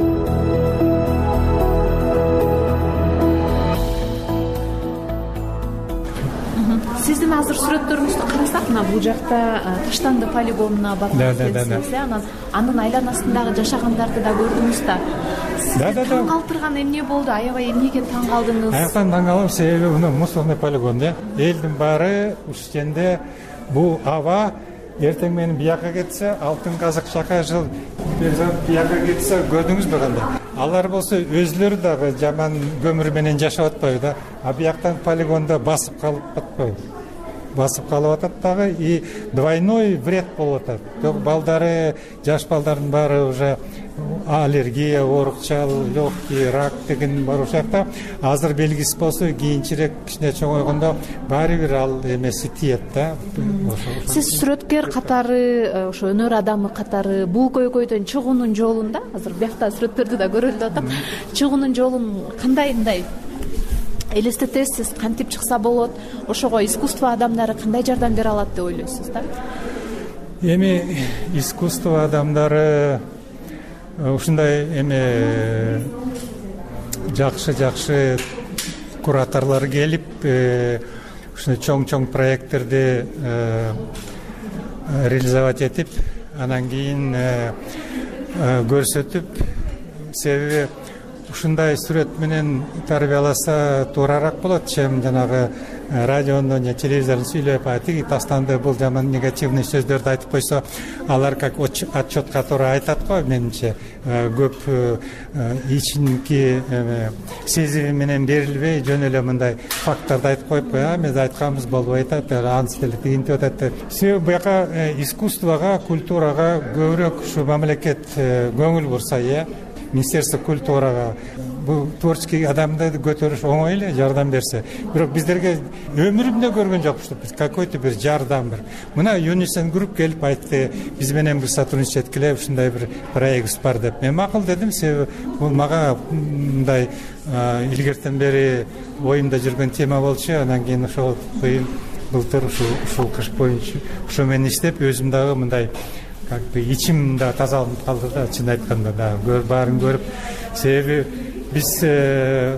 Сиздин азыр сүрөттөрүңүздү карасак, мына бул жакта Таштанды полигонуна барган кезиңиз, анан анын айланасындагы жашагандарды да көрдүңүз да. Таң калтырган эмне болду? Аябай эмнеге таң калдыңыз? Аяктан таң калдым, себеби мына мусорный полигон, элдин баары ушкенде бул аба эртең менен бияка кетсе, алтын казык чака жыл бияка кетсе, көрдүңүзбү кандай? Алар болсо өзлөрү дагы жаман көмүр менен жашап атпайбы да, а бияктан полигонда басып калып атпайбы. Басып калып атат дагы, и двойной вред болуп атат. Балдары, жаш балдардын баары уже аллергия, оорукчал, легкий, рак деген бар ошакта. Азыр белгисиз болсо, кийинчерээк кичине чоңойгондо баары бир ал эмеси тиет да. Сиз сүрөткер катары, ошо өнөр адамы катары бул көйгөйдөн чыгуунун жолунда, азыр биякта сүрөттөрдү да көрөлүп атам, чыгуунун жолун кандай элестетесиз, кантип чыкса болот, ошого искусство адамдары кандай жардам бере алат деп ойлойсуз да? Эми искусство адамдары ушундай эме жакшы кураторлор келип, ушундай чоң проекттерди реализовать этип, анан кийин көрсөтүп, себеби ушундай сүрөт менен тарбияласа туурараак болот, чем жанагы радиондо же телевизордон сүйлөп, тиги Таштанды бул жаман негативный сөздөрдү айтып койсо, алар как отчет который айтат го, менимче көп ичинки сезими менен берилбей, жөн эле мындай факттарды айтып коюп, эмес айтканыбыз болбой атат, анысы деле тигинтип атат. Себеби буяка искусствого, культурага көбүрөөк ушу мамлекет көңүл бурса, Министерство культурага бул творческий адамды көтөрүш оңой эле, жардам берсе. Бирок биздерге өмүрүмдө көргөн жокмун, какой-то бир жардам бир. Мына Юнисен групп келип айтты, биз менен бир сотрудничать эткиле, ушундай бир проект бар деп. Мен макул дедим, себеби бул мага мындай илгертен бери оюмда жүргөн тема болчу, анан кийин ошол былтыр ушул кыш боюнча ошо менен иштеп, өзүм дагы мындай как бы ичим да тазаланып калды да, чын айтканда да, баарын көрүп. Себеби биз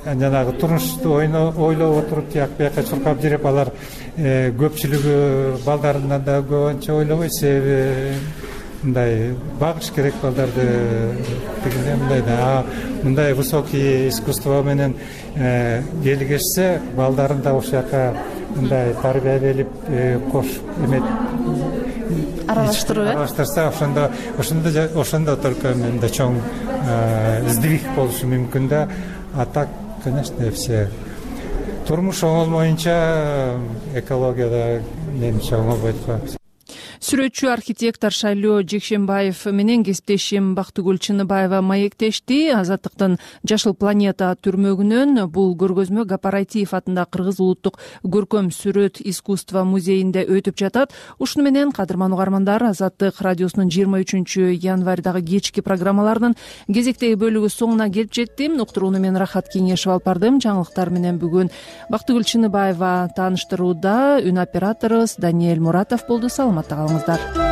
жанагы турмушту ойлоп отуруп тияк бияка чуркап жүрүп алар көпчүлүгү балдарынан да көбүнчө ойлобойт, себеби мындай багыш керек балдарды дегенде мындай да мындай высокий искусство менен келишсе балдарын да ошол жака мындай тарбиялелип кош эмет аралаштырса ошондо только менде чоң сдвиг болушу мүмкүн да. А так, конечно, все турмуш оңолмоюнча экологияда менимче оңолбойт го. Сүрөтчү архитектор Шайлоо Жекшенбаев менен кесиптешим Бактыгүл Чыныбаева маектешти. Азаттыктын Жашыл планета түрмөгүнөн бул көргөзмө Гапарайтиев атындагы Кыргыз улуттук көркөм сүрөт искусство музейинде өтүп жатат. Ушуну менен кадырман угармандар, Азаттык радиосунун 23 январдагы кечки программаларынын кезектеги бөлүгү соңуна келип жетти. Уктурууну мен Рахат Кеңешев алып бардым. Жаңылыктар менен бүгүн Бактыгүл Чыныбаева тааныштырууда, үн операторубуз Даниэль Муратов болду. Саламатта калыңыздар.